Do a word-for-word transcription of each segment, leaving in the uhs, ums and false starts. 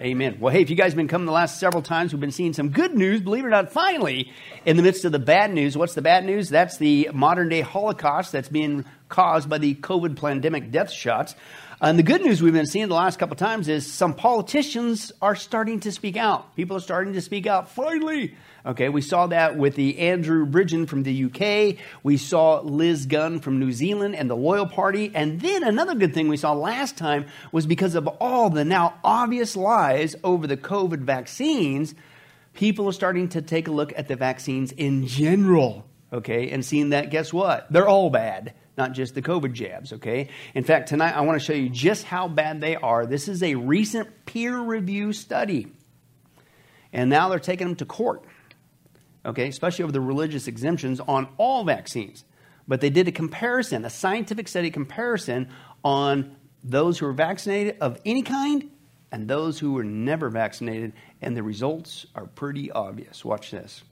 Amen. Well, hey, if you guys have been coming the last several times, we've been seeing some good news, believe it or not, finally, in the midst of the bad news. What's the bad news? That's the modern-day Holocaust that's being caused by the COVID pandemic death shots. And the good news we've been seeing the last couple of times is some politicians are starting to speak out. People are starting to speak out, finally. Okay, we saw that with the Andrew Bridgen from the U K. We saw Liz Gunn from New Zealand and the Loyal Party. And then another good thing we saw last time was because of all the now obvious lies over the COVID vaccines, people are starting to take a look at the vaccines in general. Okay, and seeing that, guess what? They're all bad. Not just the COVID jabs, okay? In fact, tonight I want to show you just how bad they are. This is a recent peer review study. And now they're taking them to court, okay? Especially over the religious exemptions on all vaccines. But they did a comparison, a scientific study comparison on those who were vaccinated of any kind and those who were never vaccinated. And the results are pretty obvious. Watch this.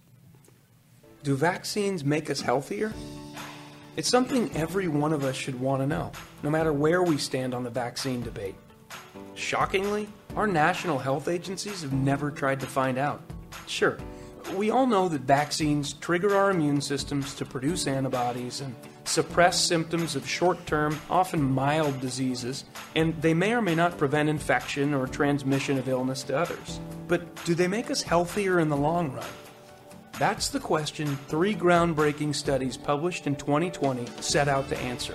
Do vaccines make us healthier? It's something every one of us should want to know, no matter where we stand on the vaccine debate. Shockingly, our national health agencies have never tried to find out. Sure, we all know that vaccines trigger our immune systems to produce antibodies and suppress symptoms of short-term, often mild diseases, and they may or may not prevent infection or transmission of illness to others. But do they make us healthier in the long run? That's the question three groundbreaking studies published in twenty twenty set out to answer.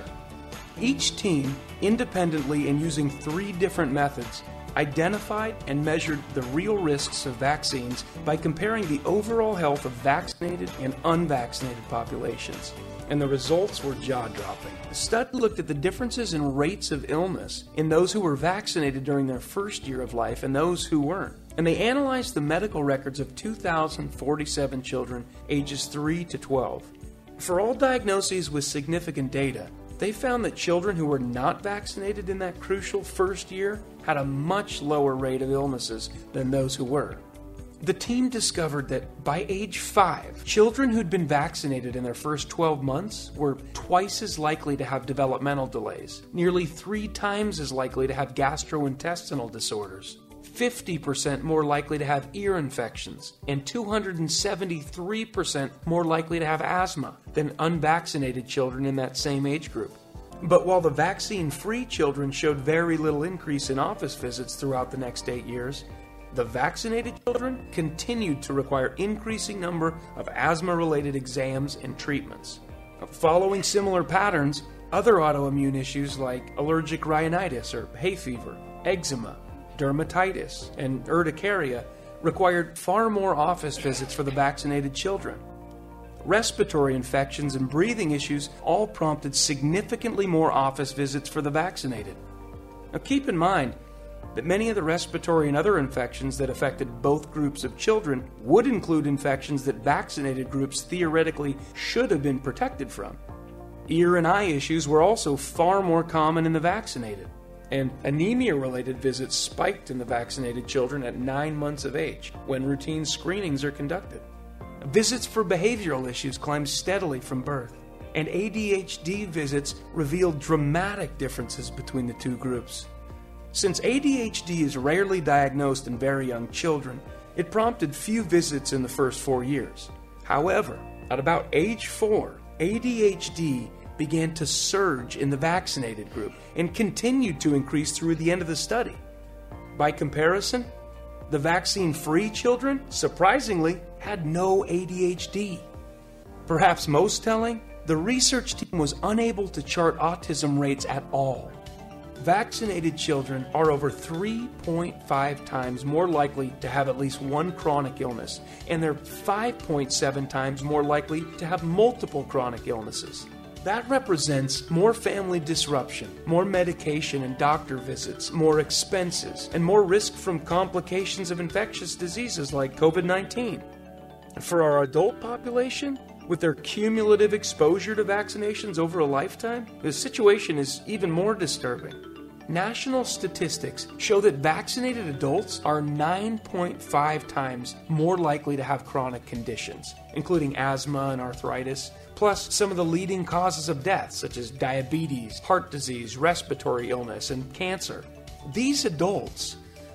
Each team, independently and using three different methods, identified and measured the real risks of vaccines by comparing the overall health of vaccinated and unvaccinated populations. And the results were jaw-dropping. The study looked at the differences in rates of illness in those who were vaccinated during their first year of life and those who weren't. And they analyzed the medical records of two thousand forty-seven children ages three to twelve. For all diagnoses with significant data, they found that children who were not vaccinated in that crucial first year had a much lower rate of illnesses than those who were. The team discovered that by age five, children who'd been vaccinated in their first twelve months were twice as likely to have developmental delays, nearly three times as likely to have gastrointestinal disorders, fifty percent more likely to have ear infections, and two hundred seventy-three percent more likely to have asthma than unvaccinated children in that same age group. But while the vaccine-free children showed very little increase in office visits throughout the next eight years, the vaccinated children continued to require increasing number of asthma-related exams and treatments. Following similar patterns, other autoimmune issues like allergic rhinitis or hay fever, eczema, dermatitis, and urticaria required far more office visits for the vaccinated children. Respiratory infections and breathing issues all prompted significantly more office visits for the vaccinated. Now keep in mind that many of the respiratory and other infections that affected both groups of children would include infections that vaccinated groups theoretically should have been protected from. Ear and eye issues were also far more common in the vaccinated, and anemia-related visits spiked in the vaccinated children at nine months of age, when routine screenings are conducted. Visits for behavioral issues climbed steadily from birth, and A D H D visits revealed dramatic differences between the two groups. Since A D H D is rarely diagnosed in very young children, it prompted few visits in the first four years. However, at about age four, A D H D began to surge in the vaccinated group and continued to increase through the end of the study. By comparison, the vaccine-free children, surprisingly, had no A D H D. Perhaps most telling, the research team was unable to chart autism rates at all. Vaccinated children are over three point five times more likely to have at least one chronic illness, and they're five point seven times more likely to have multiple chronic illnesses. That represents more family disruption, more medication and doctor visits, more expenses, and more risk from complications of infectious diseases like COVID nineteen. For our adult population, with their cumulative exposure to vaccinations over a lifetime, the situation is even more disturbing. National statistics show that vaccinated adults are nine point five times more likely to have chronic conditions, including asthma and arthritis, plus some of the leading causes of death, such as diabetes, heart disease, respiratory illness, and cancer. These adults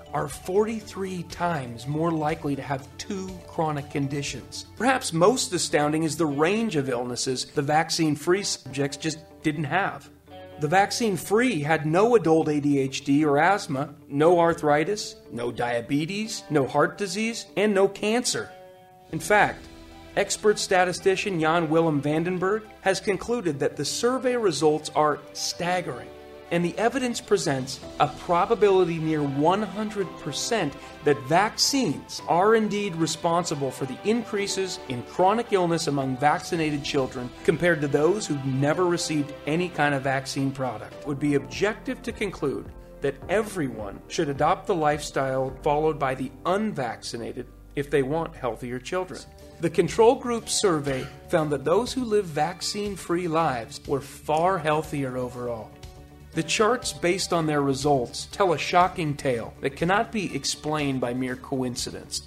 are forty-three times more likely to have two chronic conditions. Perhaps most astounding is the range of illnesses the vaccine-free subjects just didn't have. The vaccine-free had no adult A D H D or asthma, no arthritis, no diabetes, no heart disease, and no cancer. In fact, expert statistician Jan Willem Vandenberg has concluded that the survey results are staggering, and the evidence presents a probability near one hundred percent that vaccines are indeed responsible for the increases in chronic illness among vaccinated children compared to those who've never received any kind of vaccine product. It would be objective to conclude that everyone should adopt the lifestyle followed by the unvaccinated if they want healthier children. The control group survey found that those who live vaccine-free lives were far healthier overall. The charts based on their results tell a shocking tale that cannot be explained by mere coincidence.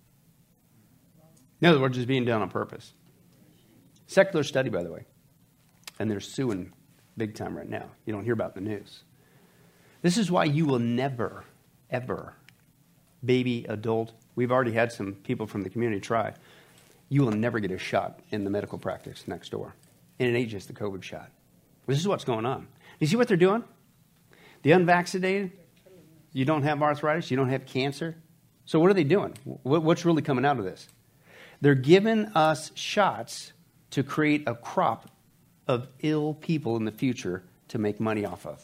In other words, it's being done on purpose. Secular study, by the way. And they're suing big time right now. You don't hear about it in the news. This is why you will never, ever, baby, adult, we've already had some people from the community try, you will never get a shot in the medical practice next door. And it ain't just the COVID shot. This is what's going on. You see what they're doing? The unvaccinated, you don't have arthritis, you don't have cancer. So what are they doing? What's really coming out of this? They're giving us shots to create a crop of ill people in the future to make money off of.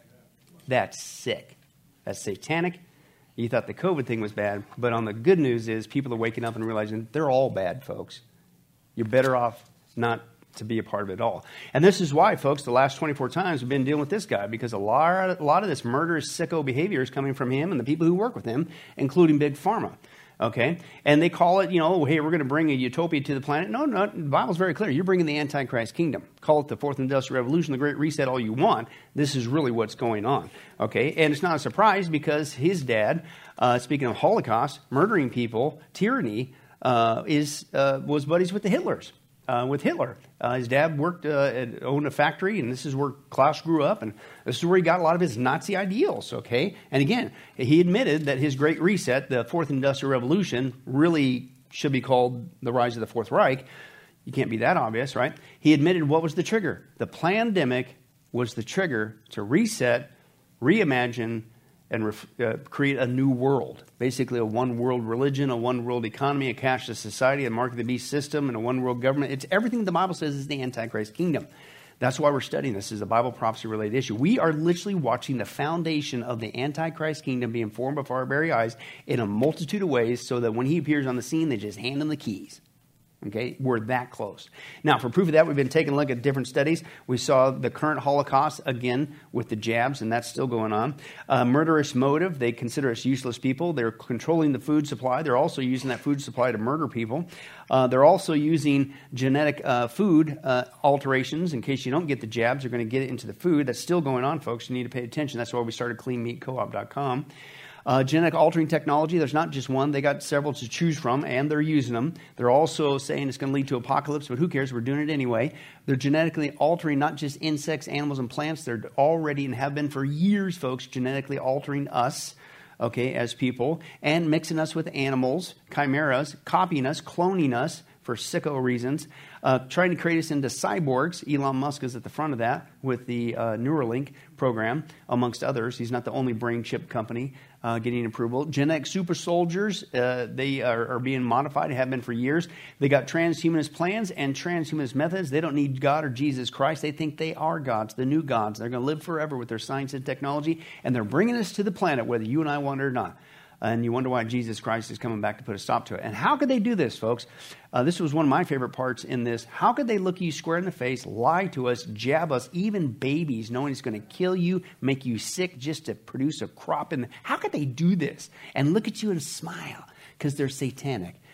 That's sick. That's satanic. You thought the COVID thing was bad, but on the good news is people are waking up and realizing they're all bad, folks. You're better off not to be a part of it all. And this is why, folks, the last twenty-four times we've been dealing with this guy, because a lot, a lot of this murderous sicko behavior is coming from him and the people who work with him, including Big Pharma. Okay? And they call it, you know, hey, we're going to bring a utopia to the planet. No, no, the Bible's very clear. You're bringing the Antichrist kingdom. Call it the Fourth Industrial Revolution, the Great Reset, all you want. This is really what's going on. Okay? And it's not a surprise because his dad, uh, speaking of Holocaust, murdering people, tyranny, uh, is uh, was buddies with the Hitlers. Uh, with Hitler. Uh, his dad worked, uh, at, owned a factory, and this is where Klaus grew up, and this is where he got a lot of his Nazi ideals, okay? And again, he admitted that his Great Reset, the Fourth Industrial Revolution, really should be called the Rise of the Fourth Reich. You can't be that obvious, right? He admitted what was the trigger. The pandemic was the trigger to reset, reimagine, and ref, uh, create a new world. Basically a one-world religion, a one-world economy, a cashless society, a mark of the beast system, and a one-world government. It's everything the Bible says is the Antichrist kingdom. That's why we're studying this. This is a Bible prophecy-related issue. We are literally watching the foundation of the Antichrist kingdom being formed before our very eyes in a multitude of ways so that when he appears on the scene, they just hand him the keys. Okay, we're that close. Now, for proof of that, we've been taking a look at different studies. We saw the current Holocaust, again, with the jabs, and that's still going on. Uh, murderous motive, they consider us useless people. They're controlling the food supply. They're also using that food supply to murder people. Uh, they're also using genetic uh, food uh, alterations. In case you don't get the jabs, they're going to get it into the food. That's still going on, folks. You need to pay attention. That's why we started clean meat co op dot com. Uh, genetic altering technology, there's not just one. They got several to choose from, and they're using them. They're also saying it's going to lead to apocalypse, but who cares? We're doing it anyway. They're genetically altering not just insects, animals, and plants. They're already and have been for years, folks, genetically altering us, okay, as people, and mixing us with animals, chimeras, copying us, cloning us for sicko reasons, uh, trying to create us into cyborgs. Elon Musk is at the front of that with the uh, Neuralink program, amongst others. He's not the only brain chip company uh, getting approval. Genetic super soldiers, uh, they are, are being modified, have been for years. They got transhumanist plans and transhumanist methods. They don't need God or Jesus Christ. They think they are gods, the new gods. They're going to live forever with their science and technology, and they're bringing us to the planet, whether you and I want it or not. And you wonder why Jesus Christ is coming back to put a stop to it. And how could they do this, folks? Uh, this was one of my favorite parts in this. How could they look you square in the face, lie to us, jab us, even babies, knowing it's going to kill you, make you sick just to produce a crop? In the, how could they do this and look at you and smile? Because they're satanic.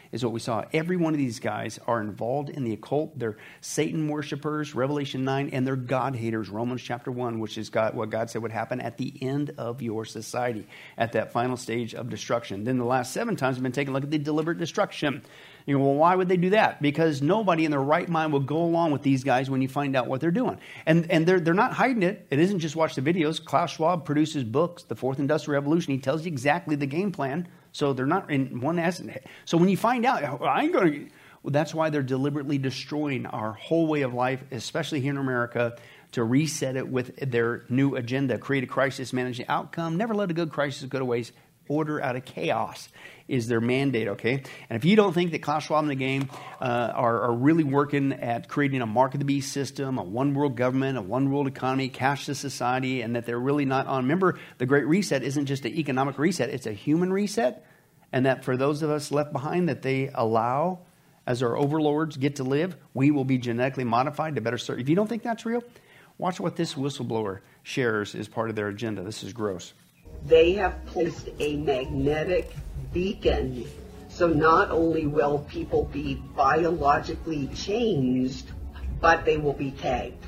is what we saw. Every one of these guys are involved in the occult. They're Satan worshipers, Revelation nine, and they're God haters, Romans chapter one, which is God, what God said would happen at the end of your society, at that final stage of destruction. Then the last seven times we've been taking a look at the deliberate destruction. You go, well, why would they do that? Because nobody in their right mind will go along with these guys when you find out what they're doing. And and they're they're not hiding it. It isn't just watch the videos. Klaus Schwab produces books, The Fourth Industrial Revolution. He tells you exactly the game plan. So they're not in one essence. So when you find out, I ain't going to... Well, that's why they're deliberately destroying our whole way of life, especially here in America, to reset it with their new agenda. Create a crisis, manage the outcome. Never let a good crisis go to waste. Order out of chaos is their mandate, okay? And if you don't think that Klaus Schwab and the game uh, are, are really working at creating a mark of the beast system, a one world government, a one world economy, cashless society, and that they're really not on... Remember, the Great Reset isn't just an economic reset, it's a human reset. And that for those of us left behind that they allow, as our overlords get to live, we will be genetically modified to better serve. If you don't think that's real, watch what this whistleblower shares as part of their agenda. This is gross. They have placed a magnetic beacon, so not only will people be biologically changed, but they will be tagged.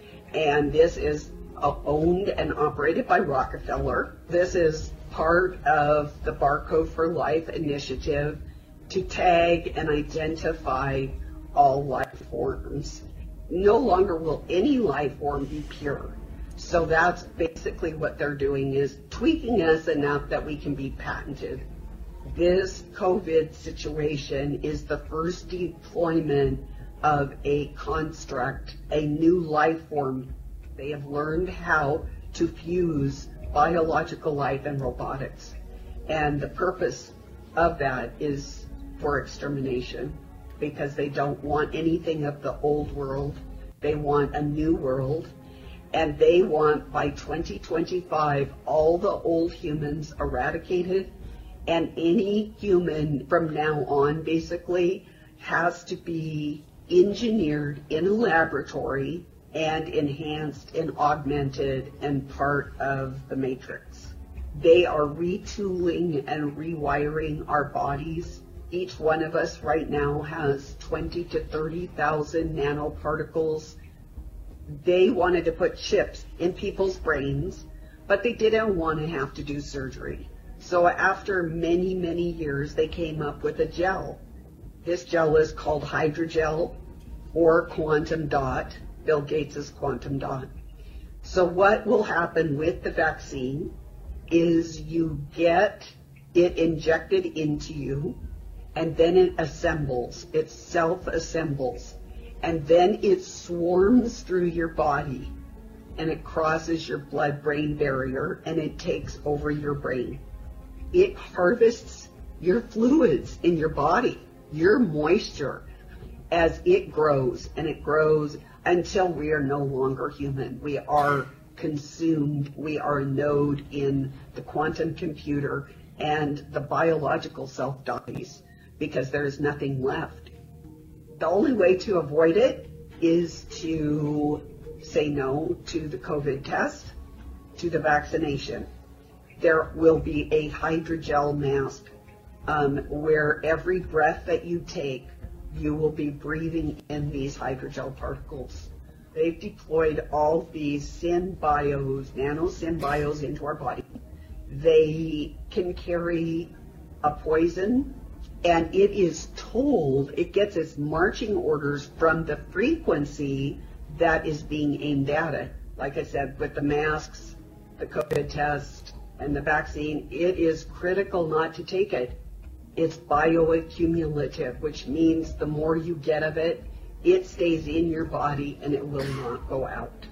And this is owned and operated by Rockefeller. This is part of the Barcode for Life initiative to tag and identify all life forms. No longer will any life form be pure. So that's basically what they're doing, is tweaking us enough that we can be patented. This COVID situation is the first deployment of a construct, a new life form. They have learned how to fuse biological life and robotics. And the purpose of that is for extermination, because they don't want anything of the old world. They want a new world. And they want, by twenty twenty-five, all the old humans eradicated, and any human from now on basically has to be engineered in a laboratory and enhanced and augmented and part of the matrix. They are retooling and rewiring our bodies. Each one of us right now has twenty to thirty thousand nanoparticles. They wanted to put chips in people's brains, but they didn't want to have to do surgery. So after many, many years, they came up with a gel. This gel is called hydrogel or quantum dot, Bill Gates' quantum dot. So what will happen with the vaccine is you get it injected into you, and then it assembles, it self-assembles. And then it swarms through your body, and it crosses your blood-brain barrier, and it takes over your brain. It harvests your fluids in your body, your moisture, as it grows, and it grows until we are no longer human. We are consumed. We are a node in the quantum computer, and the biological self dies because there is nothing left. The only way to avoid it is to say no to the COVID test, to the vaccination. There will be a hydrogel mask um, where every breath that you take, you will be breathing in these hydrogel particles. They've deployed all these synbios, nano synbios into our body. They can carry a poison, and it is told, it gets its marching orders from the frequency that is being aimed at it. Like I said, with the masks, the COVID test, and the vaccine, it is critical not to take it. It's bioaccumulative, which means the more you get of it, it stays in your body and it will not go out.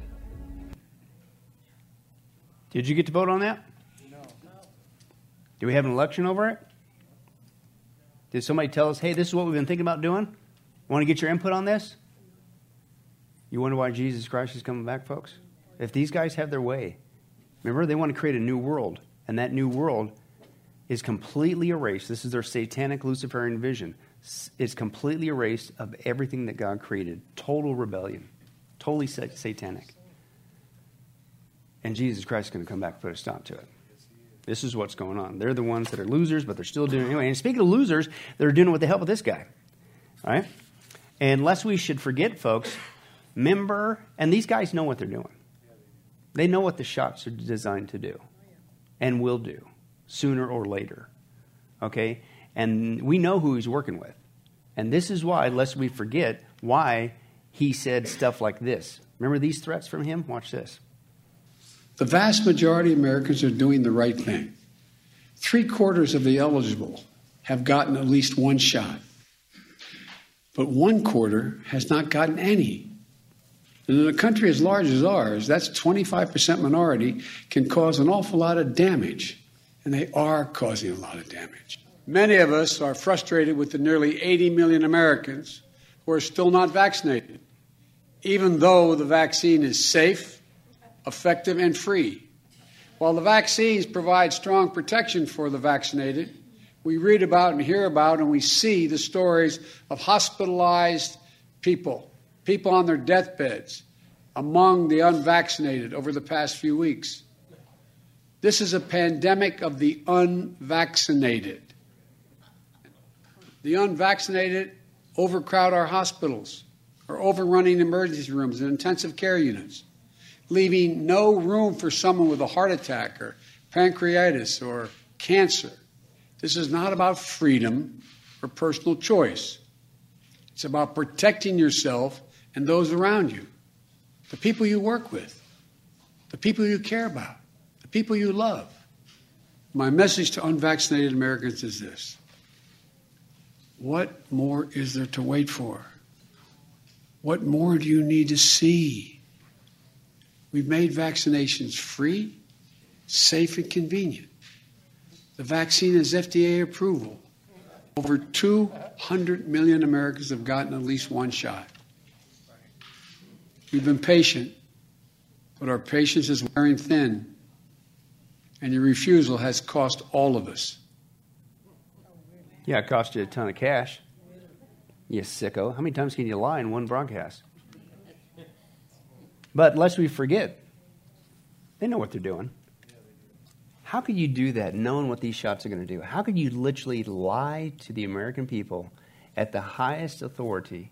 Did you get to vote on that? No. Do we have an election over it? Did somebody tell us, hey, this is what we've been thinking about doing? Want to get your input on this? You wonder why Jesus Christ is coming back, folks? If these guys have their way, remember, they want to create a new world, and that new world is completely erased. This is their satanic Luciferian vision. It's completely erased of everything that God created. Total rebellion. Totally satanic. And Jesus Christ is going to come back and put a stop to it. This is what's going on. They're the ones that are losers, but they're still doing it anyway. And speaking of losers, they're doing it with the help of this guy. All right? And lest we should forget, folks, remember, and these guys know what they're doing. They know what the shots are designed to do and will do sooner or later. Okay? And we know who he's working with. And this is why, lest we forget, why he said stuff like this. Remember these threats from him? Watch this. The vast majority of Americans are doing the right thing. Three quarters of the eligible have gotten at least one shot. But one quarter has not gotten any. And in a country as large as ours, that's twenty-five percent minority, can cause an awful lot of damage. And they are causing a lot of damage. Many of us are frustrated with the nearly eighty million Americans who are still not vaccinated, even though the vaccine is safe, effective, and free. While the vaccines provide strong protection for the vaccinated, we read about and hear about and we see the stories of hospitalized people, people on their deathbeds, among the unvaccinated over the past few weeks. This is a pandemic of the unvaccinated. The unvaccinated overcrowd our hospitals, are overrunning emergency rooms and intensive care units, leaving no room for someone with a heart attack or pancreatitis or cancer. This is not about freedom or personal choice. It's about protecting yourself and those around you, the people you work with, the people you care about, the people you love. My message to unvaccinated Americans is this. What more is there to wait for? What more do you need to see? We've made vaccinations free, safe, and convenient. The vaccine has F D A approval. Over two hundred million Americans have gotten at least one shot. We've been patient, but our patience is wearing thin, and your refusal has cost all of us. Yeah, it cost you a ton of cash. You sicko. How many times can you lie in one broadcast? But lest we forget, they know what they're doing. How could you do that knowing what these shots are going to do? How could you literally lie to the American people at the highest authority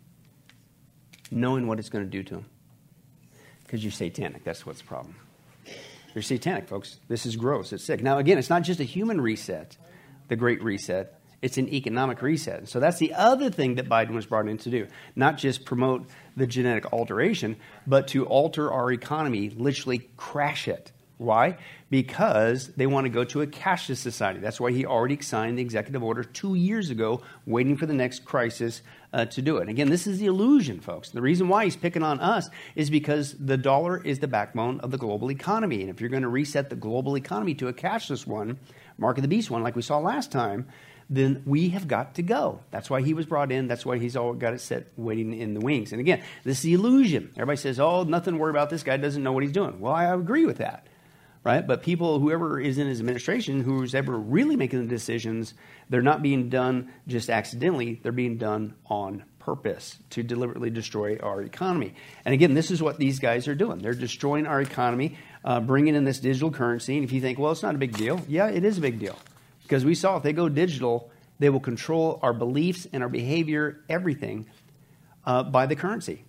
knowing what it's going to do to them? Because you're satanic. That's what's the problem. You're satanic, folks. This is gross. It's sick. Now, again, it's not just a human reset, the Great Reset. It's an economic reset. So that's the other thing that Biden was brought in to do. Not just promote the genetic alteration, but to alter our economy, literally crash it. Why? Because they want to go to a cashless society. That's why he already signed the executive order two years ago, waiting for the next crisis uh, to do it. Again, this is the illusion, folks. The reason why he's picking on us is because the dollar is the backbone of the global economy. And if you're going to reset the global economy to a cashless one, Mark of the Beast one, like we saw last time, then we have got to go. That's why he was brought in. That's why he's all got it set waiting in the wings. And again, this is the illusion. Everybody says, oh, nothing to worry about. This guy doesn't know what he's doing. Well, I agree with that. Right? But people, whoever is in his administration, who's ever really making the decisions, they're not being done just accidentally. They're being done on purpose to deliberately destroy our economy. And again, this is what these guys are doing. They're destroying our economy, uh, bringing in this digital currency. And if you think, well, it's not a big deal. Yeah, it is a big deal. Because we saw if they go digital, they will control our beliefs and our behavior, everything, uh, by the currency.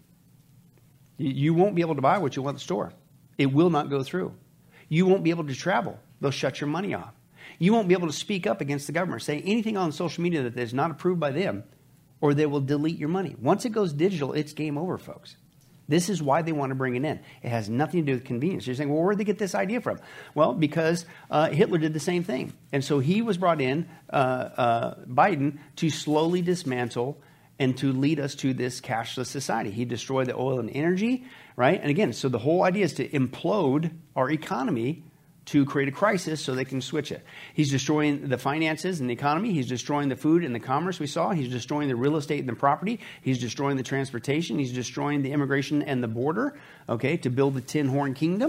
You, you won't be able to buy what you want at the store. It will not go through. You won't be able to travel. They'll shut your money off. You won't be able to speak up against the government, say anything on social media that is not approved by them, or they will delete your money. Once it goes digital, it's game over, folks. This is why they want to bring it in. It has nothing to do with convenience. You're saying, well, where did they get this idea from? Well, because uh, Hitler did the same thing. And so he was brought in, uh, uh, Biden, to slowly dismantle and to lead us to this cashless society. He destroyed the oil and energy, right? And again, so the whole idea is to implode our economy to create a crisis so they can switch it. He's destroying the finances and the economy. He's destroying the food and the commerce we saw. He's destroying the real estate and the property. He's destroying the transportation. He's destroying the immigration and the border, okay, to build the tin horn kingdom.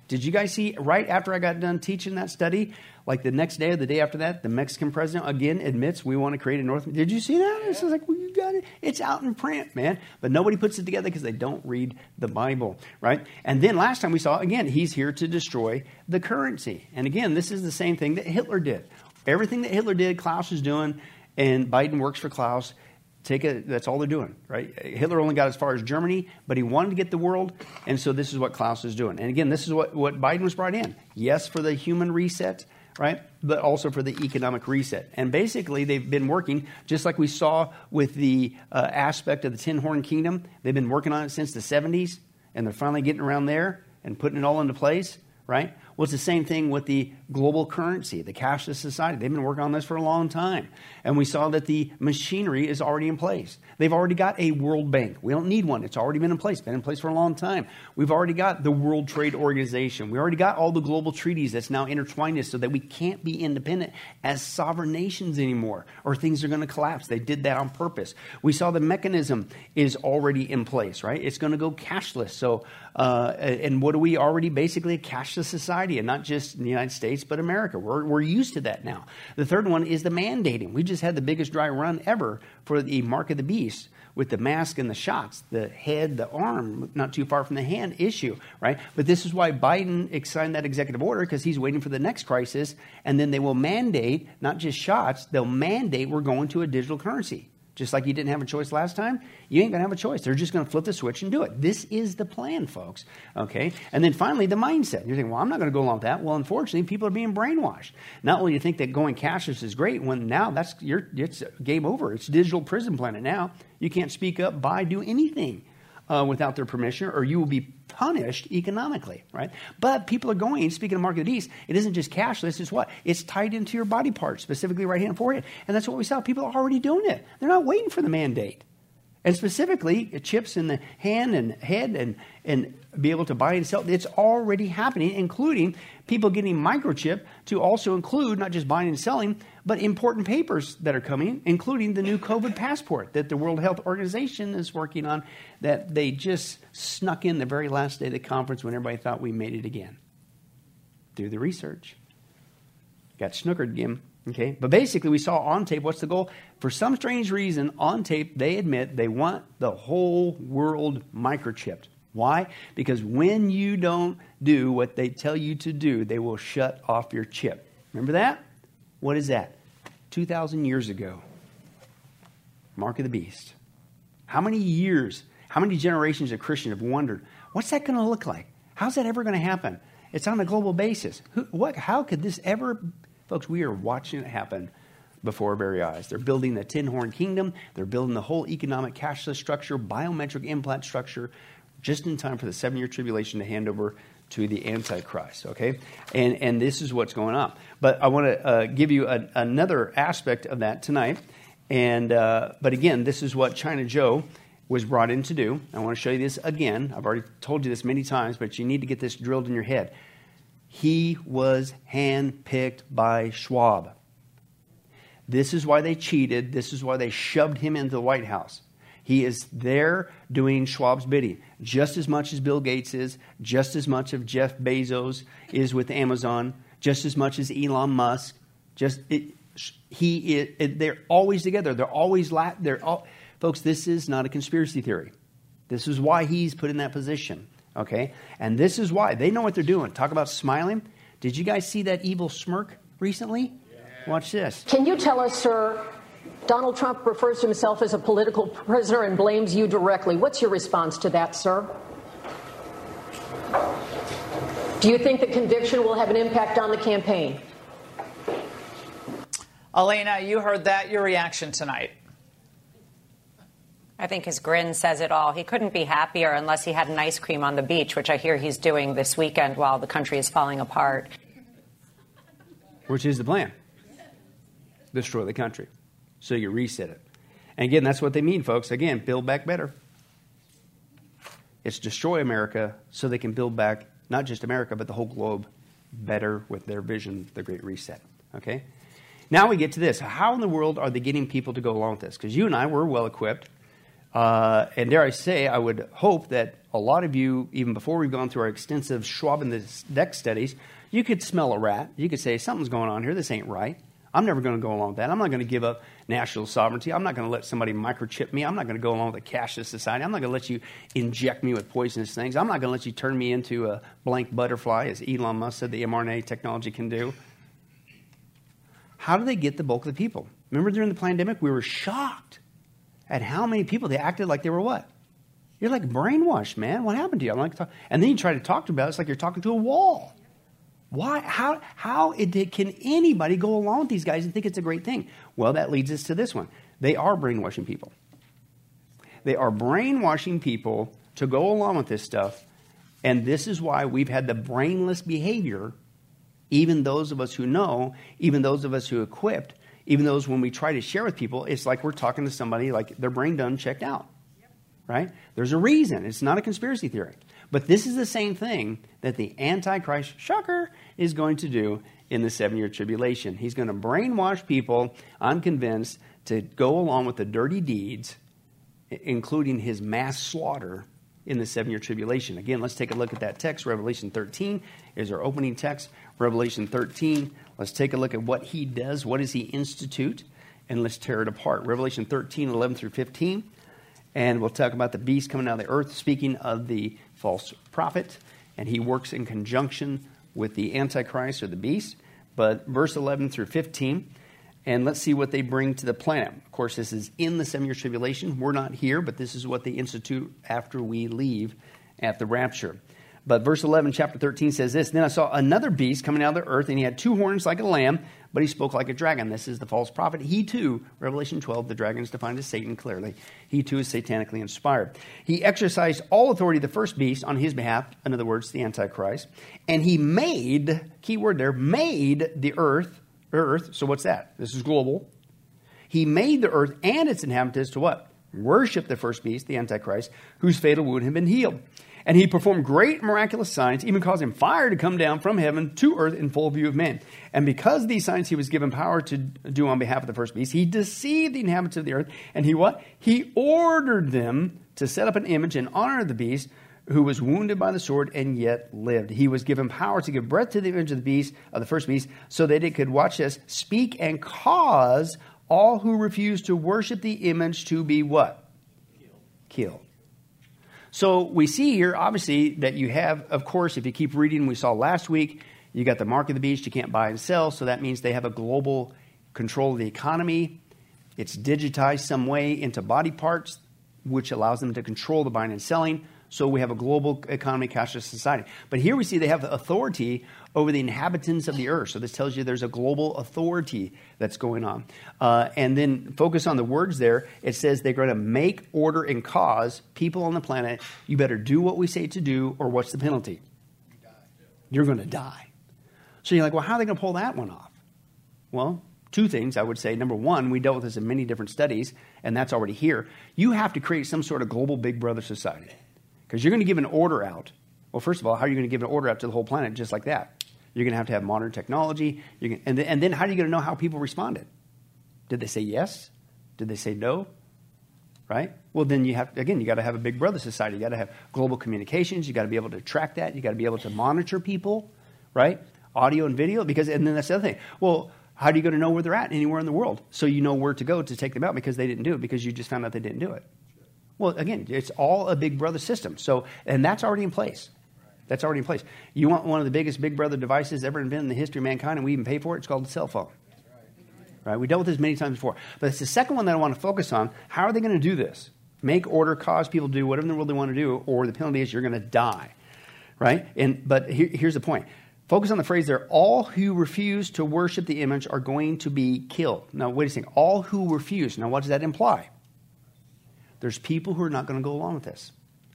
Did you guys see right after I got done teaching that study, like the next day or the day after that, the Mexican president again admits we want to create a North. Did you see that? It's like, well, you got it. It's out in print, man. But nobody puts it together because they don't read the Bible, right? And then last time we saw, again, he's here to destroy the currency. And again, this is the same thing that Hitler did. Everything that Hitler did, Klaus is doing, and Biden works for Klaus. Take a, that's all they're doing, right? Hitler only got as far as Germany, but he wanted to get the world, and so this is what Klaus is doing. And again, this is what, what Biden was brought in. Yes, for the human reset, right? But also for the economic reset. And basically, they've been working, just like we saw with the uh, aspect of the Tin Horn Kingdom. They've been working on it since the seventies, and they're finally getting around there and putting it all into place, right? Well, it's the same thing with the global currency, the cashless society. They've been working on this for a long time. And we saw that the machinery is already in place. They've already got a World Bank. We don't need one. It's already been in place, been in place for a long time. We've already got the World Trade Organization. We already got all the global treaties that's now intertwined us so that we can't be independent as sovereign nations anymore, or things are going to collapse. They did that on purpose. We saw the mechanism is already in place, right? It's going to go cashless. So, uh, and what are we already? Basically a cashless society, and not just in the United States, but America. We're, we're used to that now. The third one is the mandating. We just had the biggest dry run ever for the mark of the beast with the mask and the shots, the head, the arm, not too far from the hand issue, right? But this is why Biden signed that executive order, because he's waiting for the next crisis, and then they will mandate, not just shots, they'll mandate we're going to a digital currency. Just like you didn't have a choice last time, you ain't going to have a choice. They're just going to flip the switch and do it. This is the plan, folks. Okay? And then finally, the mindset. You're thinking, well, I'm not going to go along with that. Well, unfortunately, people are being brainwashed. Not only do you think that going cashless is great, when now that's you're, it's game over. It's digital prison planet now. You can't speak up, buy, do anything uh, without their permission, or you will be punished economically, right? But people are going, speaking of mark of the beast, it isn't just cashless, it's what? It's tied into your body parts, specifically right hand and forehead. And that's what we saw. People are already doing it. They're not waiting for the mandate. And specifically, chips in the hand and head and, and be able to buy and sell. It's already happening, including people getting microchip to also include not just buying and selling, but important papers that are coming, including the new COVID passport that the World Health Organization is working on, that they just snuck in the very last day of the conference when everybody thought we made it again. Do the research. Got snookered again. Okay, but basically we saw on tape, what's the goal? For some strange reason, on tape, they admit they want the whole world microchipped. Why? Because when you don't do what they tell you to do, they will shut off your chip. Remember that? What is that? two thousand years ago. Mark of the beast. How many years, how many generations of Christians have wondered, what's that going to look like? How's that ever going to happen? It's on a global basis. Who, what? How could this ever... Folks, we are watching it happen before our very eyes. They're building the Tin Horn Kingdom. They're building the whole economic cashless structure, biometric implant structure, just in time for the seven-year tribulation to hand over to the Antichrist, okay? And and this is what's going on. But I want to uh, give you a, another aspect of that tonight. And uh, But again, this is what China Joe was brought in to do. I want to show you this again. I've already told you this many times, but you need to get this drilled in your head. He was handpicked by Schwab. This is why they cheated. This is why they shoved him into the White House. He is there doing Schwab's bidding, just as much as Bill Gates is, just as much of Jeff Bezos is with Amazon, just as much as Elon Musk. Just it, he, is, it, they're always together. They're always la- they're all, folks. This is not a conspiracy theory. This is why he's put in that position. Okay, and this is why. They know what they're doing. Talk about smiling. Did you guys see that evil smirk recently? Yeah. Watch this. Can you tell us, sir, Donald Trump refers to himself as a political prisoner and blames you directly. What's your response to that, sir? Do you think the conviction will have an impact on the campaign? Elena, you heard that. Your reaction tonight? I think his grin says it all. He couldn't be happier unless he had an ice cream on the beach, which I hear he's doing this weekend while the country is falling apart. Which is the plan. Destroy the country. So you reset it. And again, that's what they mean, folks. Again, build back better. It's destroy America so they can build back not just America, but the whole globe better with their vision, the Great Reset. Okay? Now we get to this. How in the world are they getting people to go along with this? Because you and I, we're well equipped. Uh, and dare I say, I would hope that a lot of you, even before we've gone through our extensive Schwab and the Deck studies, you could smell a rat. You could say, something's going on here. This ain't right. I'm never going to go along with that. I'm not going to give up national sovereignty. I'm not going to let somebody microchip me. I'm not going to go along with a cashless society. I'm not going to let you inject me with poisonous things. I'm not going to let you turn me into a blank butterfly, as Elon Musk said the mRNA technology can do. How do they get the bulk of the people? Remember during the pandemic, we were shocked at how many people they acted like they were what? You're like brainwashed, man. What happened to you? I'm like, and then you try to talk to them about it. It's like you're talking to a wall. Why? How? How it, can anybody go along with these guys and think it's a great thing? Well, that leads us to this one. They are brainwashing people. They are brainwashing people to go along with this stuff, and this is why we've had the brainless behavior. Even those of us who know, even those of us who equipped, even those when we try to share with people, it's like we're talking to somebody like their brain done checked out. Right? There's a reason. It's not a conspiracy theory. But this is the same thing that the Antichrist, shocker, is going to do in the seven-year tribulation. He's going to brainwash people, I'm convinced, to go along with the dirty deeds, including his mass slaughter in the seven-year tribulation. Again, let's take a look at that text. Revelation thirteen is our opening text. Revelation thirteen, let's take a look at what he does. What does he institute? And let's tear it apart. Revelation thirteen, eleven through fifteen. And we'll talk about the beast coming out of the earth, speaking of the false prophet. And he works in conjunction with the Antichrist or the beast. But verse eleven through fifteen, and let's see what they bring to the planet. Of course, this is in the seven-year tribulation. We're not here, but this is what they institute after we leave at the rapture. But verse eleven, chapter thirteen says this, Then I saw another beast coming out of the earth, and he had two horns like a lamb, but he spoke like a dragon. This is the false prophet. He too, Revelation twelve, the dragon is defined as Satan clearly. He too is satanically inspired. He exercised all authority of the first beast on his behalf, in other words, the Antichrist. And he made, key word there, made the earth, earth, so what's that? This is global. He made the earth and its inhabitants to what? Worship the first beast, the Antichrist, whose fatal wound had been healed. And he performed great miraculous signs, even causing fire to come down from heaven to earth in full view of men. And because of these signs he was given power to do on behalf of the first beast, he deceived the inhabitants of the earth. And he what? He ordered them to set up an image in honor of the beast, who was wounded by the sword and yet lived. He was given power to give breath to the image of the beast, of the first beast, so that it could, watch this, speak and cause all who refuse to worship the image to be what? Killed. Killed. So we see here, obviously, that you have, of course, if you keep reading, we saw last week, you got the mark of the beast, you can't buy and sell, so that means they have a global control of the economy. It's digitized some way into body parts, which allows them to control the buying and selling. So we have a global economy, cashless society. But here we see they have the authority over the inhabitants of the earth. So this tells you there's a global authority that's going on. Uh, and then focus on the words there. It says they're going to make, order, and cause people on the planet. You better do what we say to do, or what's the penalty? Die. You're going to die. So you're like, well, how are they going to pull that one off? Well, two things I would say. Number one, we dealt with this in many different studies, and that's already here. You have to create some sort of global big brother society. Because you're going to give an order out. Well, first of all, how are you going to give an order out to the whole planet just like that? You're going to have to have modern technology. You can, and, then, and then how are you going to know how people responded? Did they say yes? Did they say no? Right? Well, then you have, again, you got to have a big brother society. You got to have global communications. You got to be able to track that. You got to be able to monitor people, right? Audio and video. Because, and then that's the other thing. Well, how are you going to know where they're at anywhere in the world? So you know where to go to take them out because they didn't do it, because you just found out they didn't do it. Well, again, it's all a big brother system. So, and that's already in place. That's already in place. You want one of the biggest big brother devices ever invented in the history of mankind, and we even pay for it? It's called the cell phone. Right? We dealt with this many times before. But it's the second one that I want to focus on. How are they going to do this? Make, order, cause people to do whatever in the world they want to do, or the penalty is you're going to die. Right? And but here, here's the point. Focus on the phrase there. All who refuse to worship the image are going to be killed. Now, wait a second. All who refuse. Now, what does that imply? There's people who are not going to go along with this.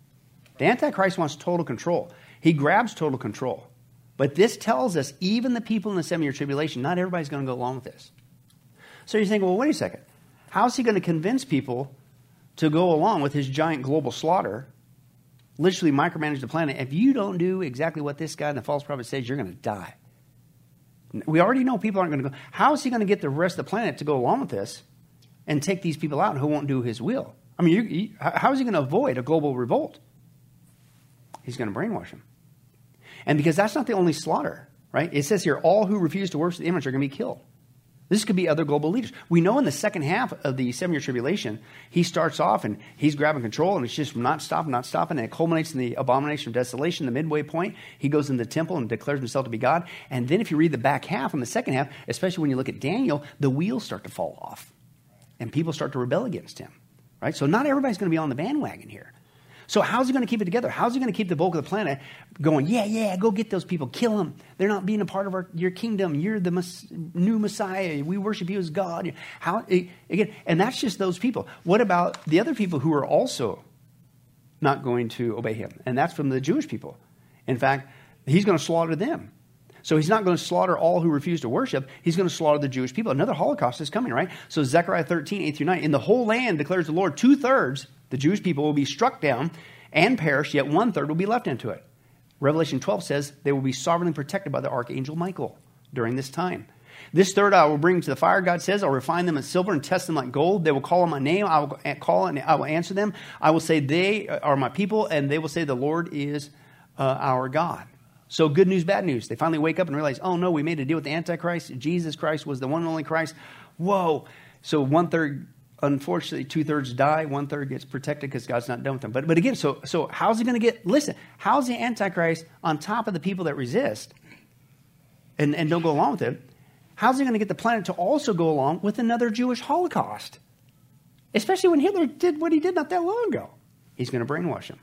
The Antichrist wants total control. He grabs total control. But this tells us even the people in the seven-year tribulation, not everybody's going to go along with this. So you're thinking, well, wait a second. How is he going to convince people to go along with his giant global slaughter, literally micromanage the planet? If you don't do exactly what this guy and the false prophet says, you're going to die. We already know people aren't going to go. How is he going to get the rest of the planet to go along with this and take these people out who won't do his will? I mean, you, you, how is he going to avoid a global revolt? He's going to brainwash them. And because that's not the only slaughter, right? It says here, all who refuse to worship the image are going to be killed. This could be other global leaders. We know in the second half of the seven-year tribulation, he starts off and he's grabbing control, and it's just not stopping, not stopping, and it culminates in the abomination of desolation, the midway point. He goes in the temple and declares himself to be God. And then if you read the back half and the second half, especially when you look at Daniel, the wheels start to fall off, and people start to rebel against him, right? So not everybody's going to be on the bandwagon here. So how's he going to keep it together? How's he going to keep the bulk of the planet going, yeah, yeah, go get those people, kill them. They're not being a part of our, your kingdom. You're the mes- new Messiah. We worship you as God. How again? And that's just those people. What about the other people who are also not going to obey him? And that's from the Jewish people. In fact, he's going to slaughter them. So he's not going to slaughter all who refuse to worship. He's going to slaughter the Jewish people. Another Holocaust is coming, right? So Zechariah thirteen, eight through nine. In the whole land, declares the Lord, two-thirds, the Jewish people, will be struck down and perish, yet one-third will be left into it. Revelation twelve says they will be sovereignly protected by the archangel Michael during this time. This third I will bring to the fire, God says. I'll refine them in silver and test them like gold. They will call on my name. I will call and I will answer them. I will say they are my people, and they will say the Lord is uh, our God. So good news, bad news. They finally wake up and realize, oh no, we made a deal with the Antichrist. Jesus Christ was the one and only Christ. Whoa. So one-third, unfortunately, two-thirds die. One-third gets protected because God's not done with them. But, but again, so, so how's he going to get, listen, how's the Antichrist on top of the people that resist and, and don't go along with it? How's he going to get the planet to also go along with another Jewish Holocaust? Especially when Hitler did what he did not that long ago. He's going to brainwash them.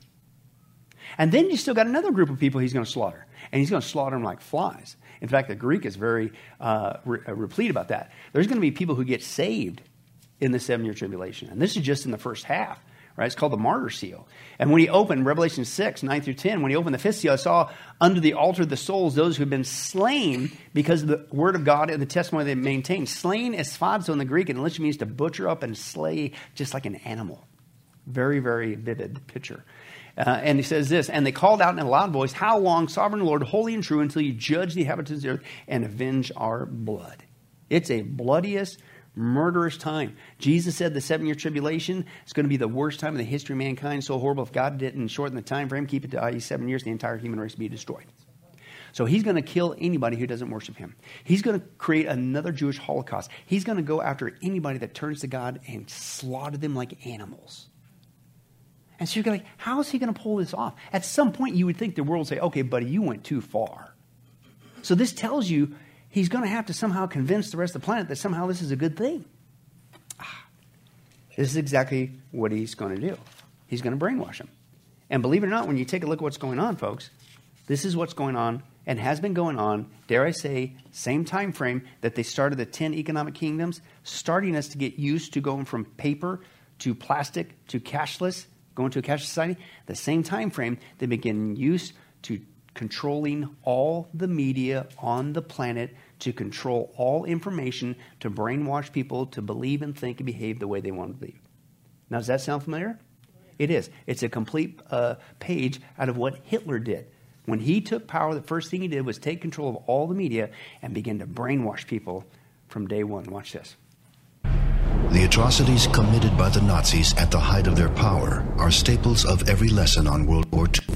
And then you still got another group of people he's going to slaughter. And he's going to slaughter them like flies. In fact, the Greek is very uh, re- replete about that. There's going to be people who get saved in the seven-year tribulation. And this is just in the first half, right? It's called the martyr seal. And when he opened, Revelation six, nine through ten, when he opened the fifth seal, I saw under the altar of the souls those who had been slain because of the word of God and the testimony they maintained. Slain is sphadzo in the Greek, and it literally means to butcher up and slay just like an animal. Very, very vivid picture. Uh, and he says this, and they called out in a loud voice, how long, sovereign Lord, holy and true, until you judge the inhabitants of the earth and avenge our blood? It's a bloodiest, murderous time. Jesus said the seven-year tribulation is going to be the worst time in the history of mankind, so horrible. If God didn't shorten the time frame, keep it to uh, seven years, the entire human race would be destroyed. So he's going to kill anybody who doesn't worship him. He's going to create another Jewish Holocaust. He's going to go after anybody that turns to God and slaughter them like animals. And so you're like, how is he going to pull this off? At some point, you would think the world would say, okay, buddy, you went too far. So this tells you he's going to have to somehow convince the rest of the planet that somehow this is a good thing. Ah, this is exactly what he's going to do. He's going to brainwash them. And believe it or not, when you take a look at what's going on, folks, this is what's going on and has been going on, dare I say, same time frame that they started the ten economic kingdoms, starting us to get used to going from paper to plastic to cashless, going to a cashless society. The same time frame, they begin used to controlling all the media on the planet, to control all information, to brainwash people to believe and think and behave the way they want to believe. Now, does that sound familiar? It is. It's a complete uh, page out of what Hitler did. When he took power, the first thing he did was take control of all the media and begin to brainwash people from day one. Watch this. The atrocities committed by the Nazis at the height of their power are staples of every lesson on World War Two.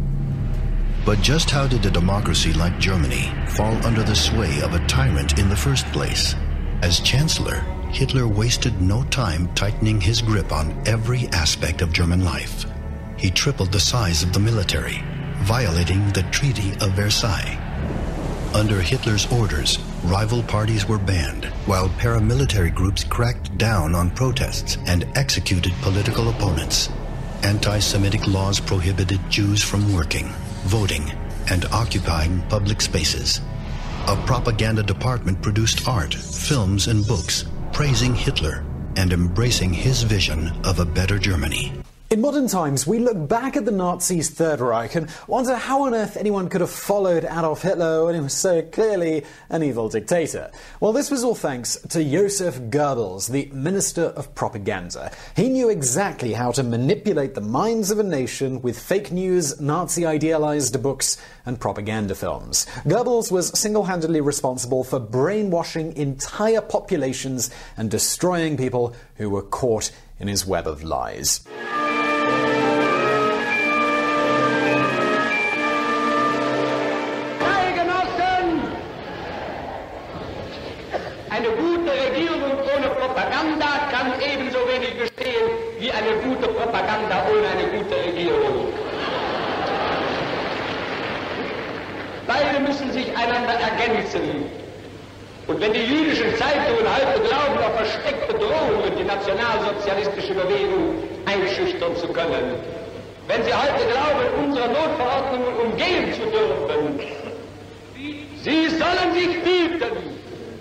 But just how did a democracy like Germany fall under the sway of a tyrant in the first place? As Chancellor, Hitler wasted no time tightening his grip on every aspect of German life. He tripled the size of the military, violating the Treaty of Versailles. Under Hitler's orders, rival parties were banned, while paramilitary groups cracked down on protests and executed political opponents. Anti-Semitic laws prohibited Jews from working, voting, and occupying public spaces. A propaganda department produced art, films, and books praising Hitler and embracing his vision of a better Germany. In modern times, we look back at the Nazis' Third Reich and wonder how on earth anyone could have followed Adolf Hitler when he was so clearly an evil dictator. Well, this was all thanks to Joseph Goebbels, the Minister of Propaganda. He knew exactly how to manipulate the minds of a nation with fake news, Nazi-idealized books, and propaganda films. Goebbels was single-handedly responsible for brainwashing entire populations and destroying people who were caught in his web of lies. Eine gute Regierung ohne Propaganda kann ebenso wenig bestehen wie eine gute Propaganda ohne eine gute Regierung. Beide müssen sich einander ergänzen. Und wenn die jüdischen Zeitungen heute glauben, auf versteckte Drohungen die nationalsozialistische Bewegung einschüchtern zu können, wenn sie heute glauben, unsere Notverordnungen umgehen zu dürfen, sie sollen sich hüten.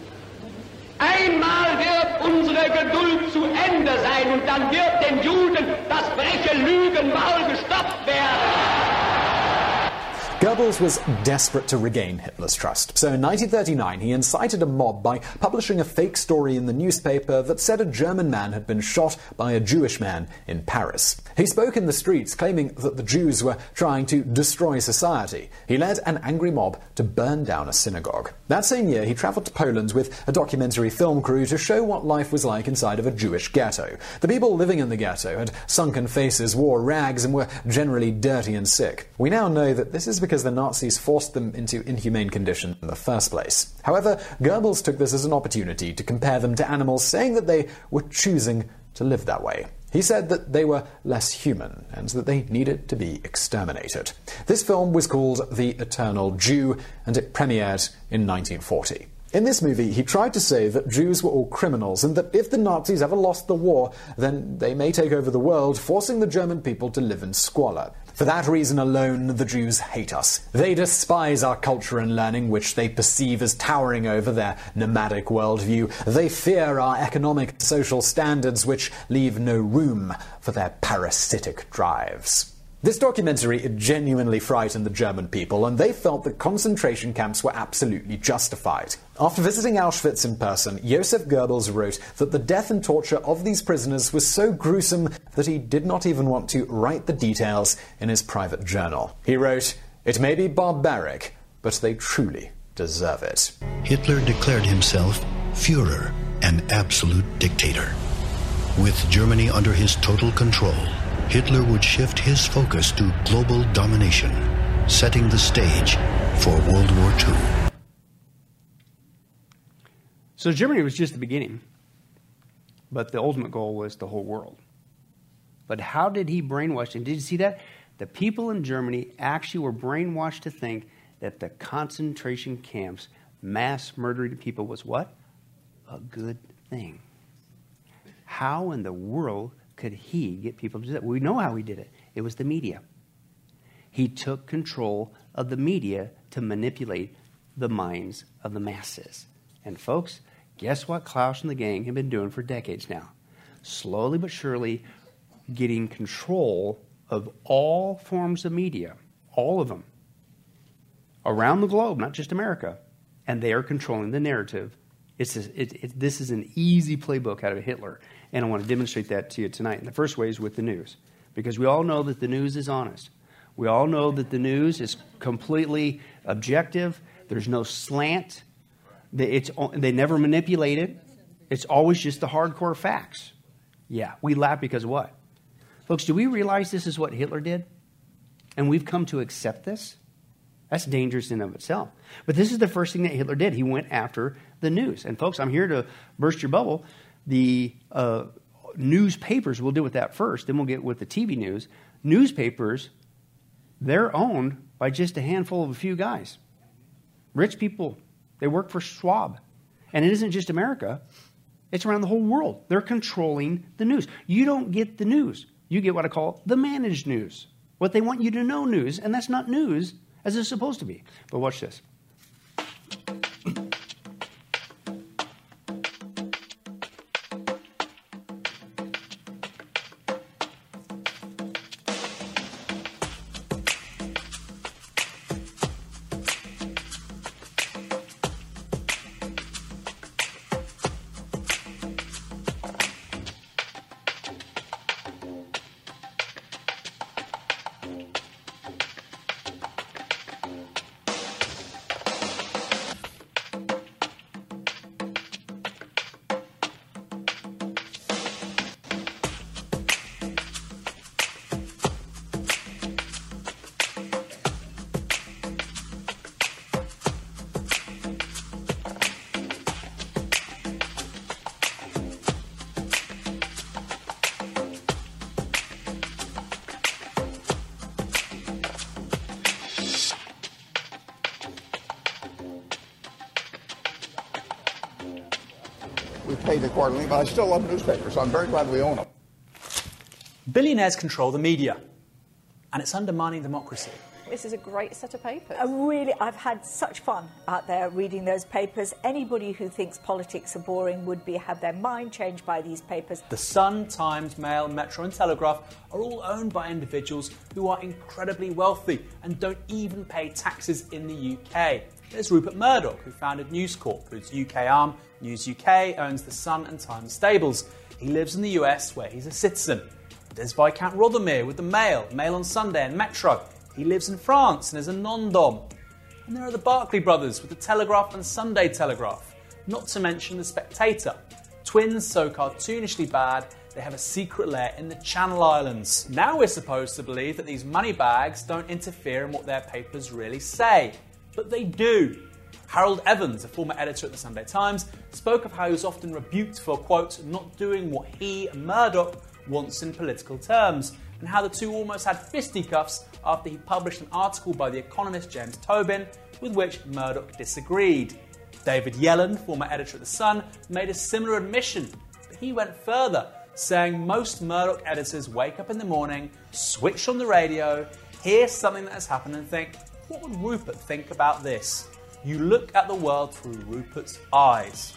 Einmal wird unsere Geduld zu Ende sein und dann wird den Juden das freche Lügenmaul gestopft werden. Goebbels was desperate to regain Hitler's trust, so in nineteen thirty-nine he incited a mob by publishing a fake story in the newspaper that said a German man had been shot by a Jewish man in Paris. He spoke in the streets claiming that the Jews were trying to destroy society. He led an angry mob to burn down a synagogue. That same year he travelled to Poland with a documentary film crew to show what life was like inside of a Jewish ghetto. The people living in the ghetto had sunken faces, wore rags, and were generally dirty and sick. We now know that this is because because the Nazis forced them into inhumane conditions in the first place. However, Goebbels took this as an opportunity to compare them to animals, saying that they were choosing to live that way. He said that they were less human and that they needed to be exterminated. This film was called The Eternal Jew, and it premiered in nineteen forty. In this movie, he tried to say that Jews were all criminals and that if the Nazis ever lost the war, then they may take over the world, forcing the German people to live in squalor. For that reason alone, the Jews hate us. They despise our culture and learning, which they perceive as towering over their nomadic worldview. They fear our economic and social standards, which leave no room for their parasitic drives. This documentary genuinely frightened the German people, and they felt that concentration camps were absolutely justified. After visiting Auschwitz in person, Joseph Goebbels wrote that the death and torture of these prisoners was so gruesome that he did not even want to write the details in his private journal. He wrote, "It may be barbaric, but they truly deserve it." Hitler declared himself Führer, an absolute dictator. With Germany under his total control, Hitler would shift his focus to global domination, setting the stage for World War Two. So Germany was just the beginning, but the ultimate goal was the whole world. But how did he brainwash them? Did you see that? The people in Germany actually were brainwashed to think that the concentration camps, mass murdering people was what? A good thing. How in the world could he get people to do that? We know how he did it. It was the media. He took control of the media to manipulate the minds of the masses. And folks, guess what Klaus and the gang have been doing for decades now? Slowly but surely getting control of all forms of media, all of them, around the globe, not just America. And they are controlling the narrative. It's a, it, it, this is an easy playbook out of Hitler. And I want to demonstrate that to you tonight. And the first way is with the news. Because we all know that the news is honest. We all know that the news is completely objective. There's no slant. It's, they never manipulate it. It's always just the hardcore facts. Yeah, we laugh because of what? Folks, do we realize this is what Hitler did? And we've come to accept this? That's dangerous in and of itself. But this is the first thing that Hitler did. He went after the news. And folks, I'm here to burst your bubble. The uh, newspapers, we'll deal with that first, then we'll get with the T V news. Newspapers, they're owned by just a handful of a few guys. Rich people. They work for Schwab. And it isn't just America. It's around the whole world. They're controlling the news. You don't get the news. You get what I call the managed news. What they want you to know news, and that's not news as it's supposed to be. But watch this. paid accordingly, but I still love newspapers, so I'm very glad we own them. Billionaires control the media, and it's undermining democracy. This is a great set of papers. I really, I've had such fun out there reading those papers. Anybody who thinks politics are boring would be have their mind changed by these papers. The Sun, Times, Mail, Metro and Telegraph are all owned by individuals who are incredibly wealthy and don't even pay taxes in the U K. There's Rupert Murdoch, who founded News Corp, whose U K arm, News U K, owns the Sun and Times stables. He lives in the U S, where he's a citizen. There's Viscount Rothermere with the Mail, Mail on Sunday and Metro. He lives in France and is a non-dom. And there are the Barclay brothers with the Telegraph and Sunday Telegraph, not to mention the Spectator. Twins so cartoonishly bad, they have a secret lair in the Channel Islands. Now we're supposed to believe that these money bags don't interfere in what their papers really say. But they do. Harold Evans, a former editor at the Sunday Times, spoke of how he was often rebuked for, quote, not doing what he, Murdoch, wants in political terms, and how the two almost had fisticuffs after he published an article by the economist James Tobin with which Murdoch disagreed. David Yellen, former editor at The Sun, made a similar admission, but he went further, saying most Murdoch editors wake up in the morning, switch on the radio, hear something that has happened and think, what would Rupert think about this? You look at the world through Rupert's eyes.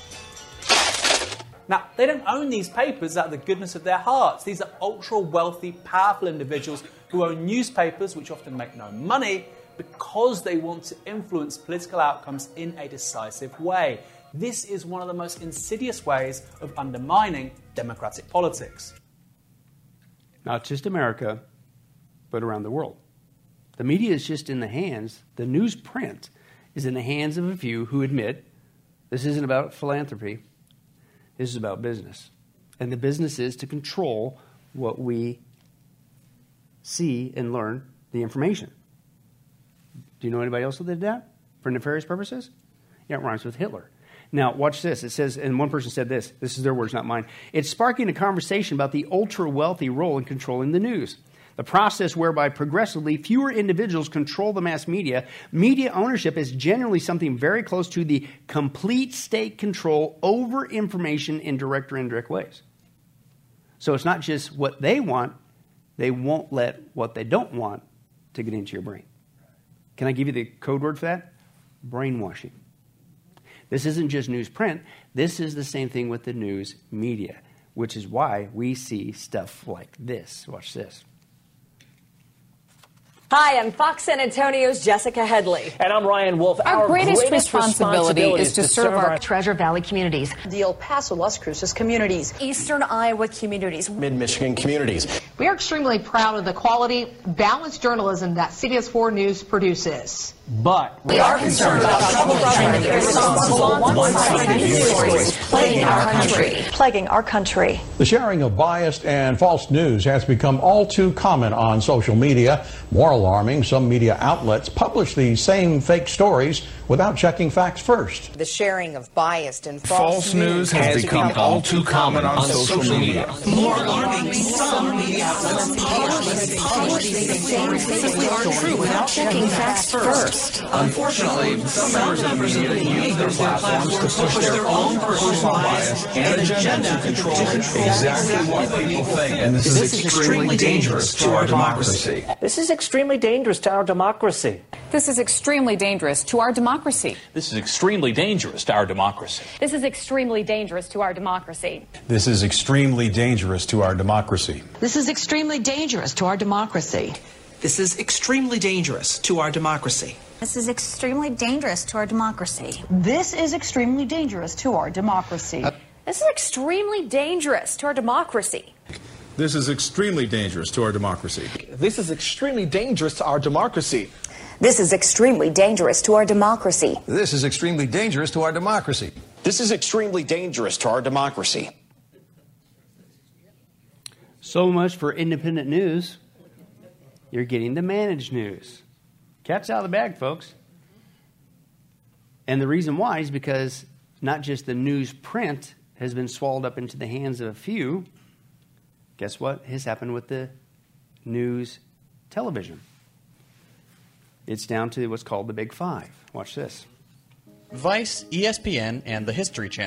Now, they don't own these papers out of the goodness of their hearts. These are ultra-wealthy, powerful individuals who own newspapers, which often make no money, because they want to influence political outcomes in a decisive way. This is one of the most insidious ways of undermining democratic politics. Not just America, but around the world. The media is just in the hands, the newsprint is in the hands of a few who admit this isn't about philanthropy. This is about business. And the business is to control what we see and learn, the information. Do you know anybody else that did that for nefarious purposes? Yeah, it rhymes with Hitler. Now, watch this. It says, and one person said this. This is their words, not mine. It's sparking a conversation about the ultra-wealthy role in controlling the news. The process whereby progressively fewer individuals control the mass media. Media ownership is generally something very close to the complete state control over information in direct or indirect ways. So it's not just what they want. They won't let what they don't want to get into your brain. Can I give you the code word for that? Brainwashing. This isn't just newsprint. This is the same thing with the news media, which is why we see stuff like this. Watch this. Hi, I'm Fox San Antonio's Jessica Headley. And I'm Ryan Wolf. Our, our greatest, greatest responsibility, responsibility is to serve, serve our, our Treasure Valley communities, the El Paso, Las Cruces communities, Eastern Iowa communities, Mid-Michigan communities. We are extremely proud of the quality, balanced journalism that C B S four News produces. But we are concerned about trouble and irresponsible one-sided news stories plaguing our country. Plaguing our country. The sharing of biased and false news has become all too common on social media. More alarming, some media outlets publish these same fake stories without checking facts first. The sharing of biased and false, false news has, has become, become all too common on, on social, social media. media. More alarming, some media outlets publish these same fake stories without checking facts first. Unfortunately, some members of the media use their platforms to push their own personal bias and agenda to control exactly what people think. And this is extremely dangerous to our democracy. This is extremely dangerous to our democracy. This is extremely dangerous to our democracy. This is extremely dangerous to our democracy. This is extremely dangerous to our democracy. This is extremely dangerous to our democracy. This is extremely dangerous to our democracy. This is extremely dangerous to our democracy. This is extremely dangerous to our democracy. This is extremely dangerous to our democracy. This is extremely dangerous to our democracy. This is extremely dangerous to our democracy. This is extremely dangerous to our democracy. This is extremely dangerous to our democracy. This is extremely dangerous to our democracy. This is extremely dangerous to our democracy. So much for independent news. You're getting the managed news. Cat's out of the bag, folks. And the reason why is because not just the newsprint has been swallowed up into the hands of a few. Guess what has happened with the news television? It's down to what's called the Big Five. Watch this. Vice, E S P N, and the History Channel.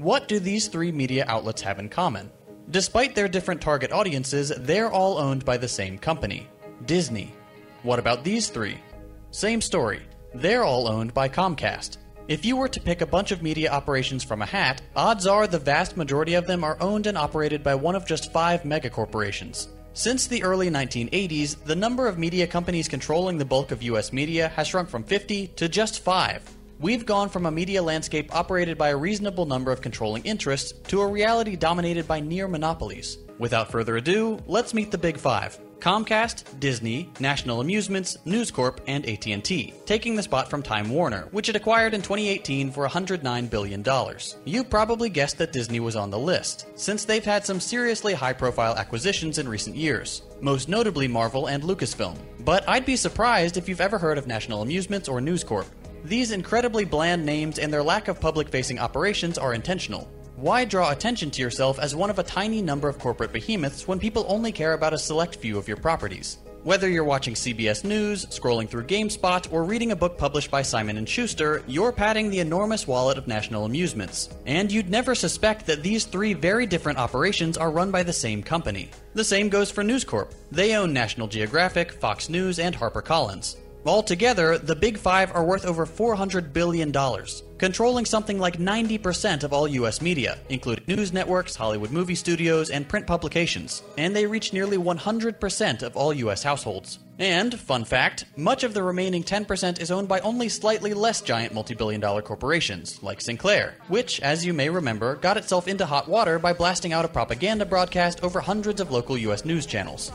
What do these three media outlets have in common? Despite their different target audiences, they're all owned by the same company, Disney. What about these three? Same story. They're all owned by Comcast. If you were to pick a bunch of media operations from a hat, odds are the vast majority of them are owned and operated by one of just five megacorporations. Since the early nineteen eighties, the number of media companies controlling the bulk of U S media has shrunk from fifty to just five. We've gone from a media landscape operated by a reasonable number of controlling interests to a reality dominated by near monopolies. Without further ado, let's meet the big five. Comcast, Disney, National Amusements, News Corp, and A T and T, taking the spot from Time Warner, which it acquired in twenty eighteen for one hundred nine billion dollars. You probably guessed that Disney was on the list, since they've had some seriously high-profile acquisitions in recent years, most notably Marvel and Lucasfilm. But I'd be surprised if you've ever heard of National Amusements or News Corp. These incredibly bland names and their lack of public-facing operations are intentional. Why draw attention to yourself as one of a tiny number of corporate behemoths when people only care about a select few of your properties? Whether you're watching C B S News, scrolling through GameSpot, or reading a book published by Simon and Schuster, you're padding the enormous wallet of National Amusements. And you'd never suspect that these three very different operations are run by the same company. The same goes for News Corp. They own National Geographic, Fox News, and HarperCollins. Altogether, the Big Five are worth over four hundred billion dollars, controlling something like ninety percent of all U S media, including news networks, Hollywood movie studios, and print publications, and they reach nearly one hundred percent of all U S households. And, fun fact, much of the remaining ten percent is owned by only slightly less giant multi-billion dollar corporations, like Sinclair, which, as you may remember, got itself into hot water by blasting out a propaganda broadcast over hundreds of local U S news channels.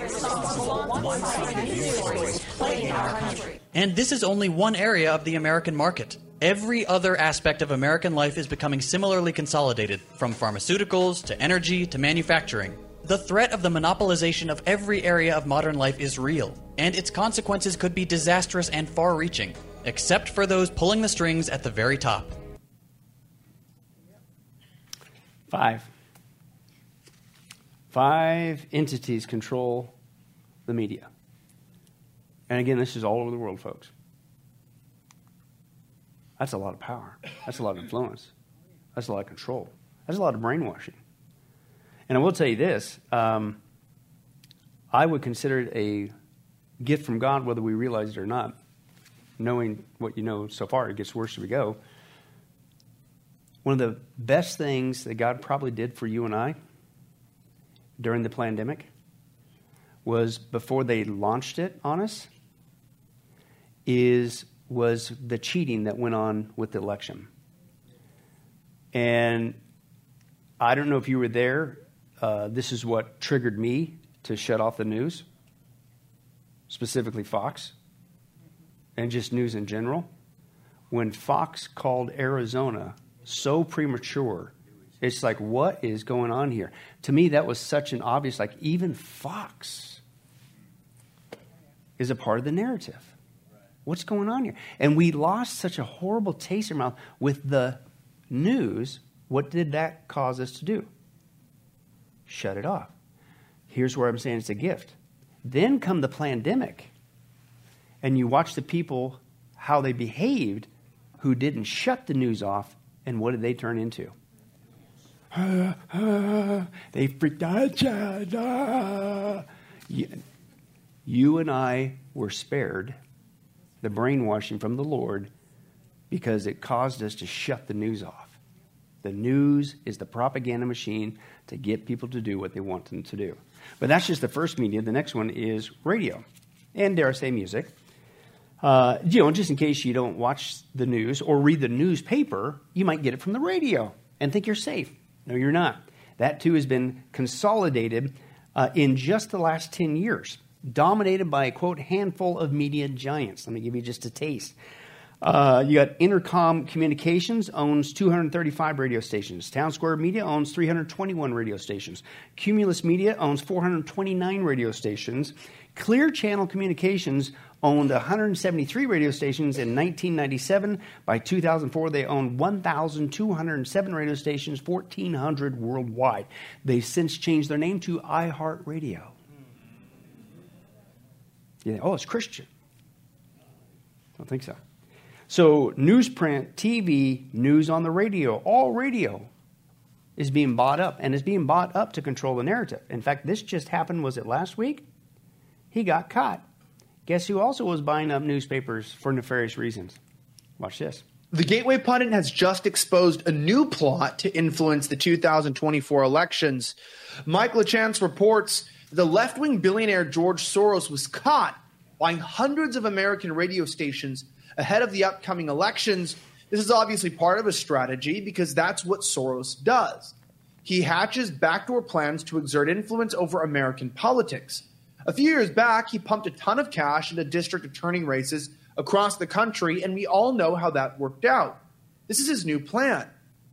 And this is only one area of the American market. Every other aspect of American life is becoming similarly consolidated, from pharmaceuticals to energy to manufacturing. The threat of the monopolization of every area of modern life is real, and its consequences could be disastrous and far-reaching, except for those pulling the strings at the very top. Five. Five entities control the media. And again, this is all over the world, folks. That's a lot of power. That's a lot of influence. That's a lot of control. That's a lot of brainwashing. And I will tell you this, um, I would consider it a gift from God, whether we realize it or not. Knowing what you know so far, it gets worse as we go. One of the best things that God probably did for you and I during the pandemic was, before they launched it on us, is was the cheating that went on with the election. And I don't know if you were there. Uh, this is what triggered me to shut off the news, specifically Fox, and just news in general. When Fox called Arizona so premature, it's like, what is going on here? To me, that was such an obvious, like, even Fox is a part of the narrative. What's going on here? And we lost such a horrible taste in our mouth with the news. What did that cause us to do? Shut it off. Here's where I'm saying it's a gift. Then come the pandemic, and you watch the people, how they behaved, who didn't shut the news off, and what did they turn into? Uh, uh, they freaked out. Uh. You, you and I were spared the brainwashing from the Lord because it caused us to shut the news off. The news is the propaganda machine to get people to do what they want them to do. But that's just the first media. The next one is radio, and dare I say music. Uh, you know, just in case you don't watch the news or read the newspaper, you might get it from the radio and think you're safe. No, you're not. That too has been consolidated uh, in just the last ten years, dominated by a, quote, handful of media giants. Let me give you just a taste. Uh, you got Intercom Communications, owns two hundred thirty-five radio stations. Town Square Media owns three hundred twenty-one radio stations. Cumulus Media owns four hundred twenty-nine radio stations. Clear Channel Communications owned one hundred seventy-three radio stations in nineteen ninety-seven. By two thousand four, they owned one thousand two hundred seven radio stations, fourteen hundred worldwide. They've since changed their name to iHeartRadio. Yeah, oh, it's Christian. I don't think so. So newsprint, T V, news on the radio, all radio is being bought up, and is being bought up to control the narrative. In fact, this just happened, was it last week? He got caught. Guess who also was buying up newspapers for nefarious reasons? Watch this. The Gateway Pundit has just exposed a new plot to influence the two thousand twenty-four elections. Mike LaChance reports the left-wing billionaire George Soros was caught buying hundreds of American radio stations ahead of the upcoming elections. This is obviously part of a strategy because that's what Soros does. He hatches backdoor plans to exert influence over American politics. A few years back, he pumped a ton of cash into district attorney races across the country, and we all know how that worked out. This is his new plan.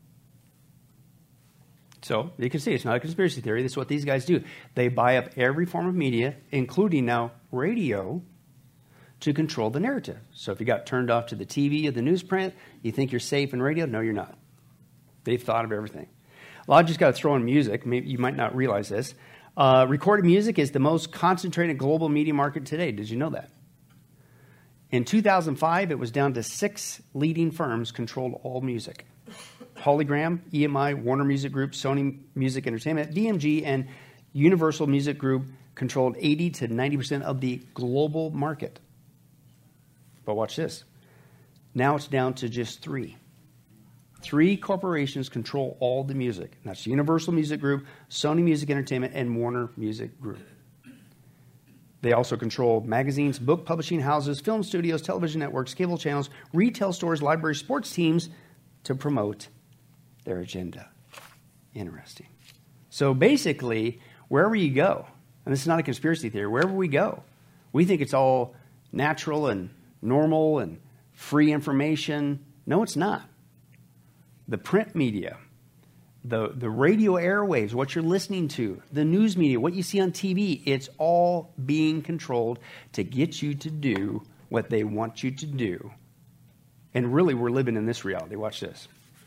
So you can see it's not a conspiracy theory. This is what these guys do. They buy up every form of media, including now radio, to control the narrative. So if you got turned off to the T V or the newsprint, you think you're safe in radio? No, you're not. They've thought of everything. Well, I just got to throw in music. Maybe you might not realize this. Uh, recorded music is the most concentrated global media market today. Did you know that? In two thousand five, it was down to six leading firms controlled all music. Polygram, E M I, Warner Music Group, Sony Music Entertainment, D M G, and Universal Music Group controlled eighty to ninety percent of the global market. But watch this. Now it's down to just three. Three corporations control all the music. And that's Universal Music Group, Sony Music Entertainment, and Warner Music Group. They also control magazines, book publishing houses, film studios, television networks, cable channels, retail stores, libraries, sports teams to promote their agenda. Interesting. So basically, wherever you go, and this is not a conspiracy theory, wherever we go, we think it's all natural and normal and free information. No, it's not. The print media, the, the radio airwaves, what you're listening to, the news media, what you see on T V, it's all being controlled to get you to do what they want you to do. And really, we're living in this reality. Watch this.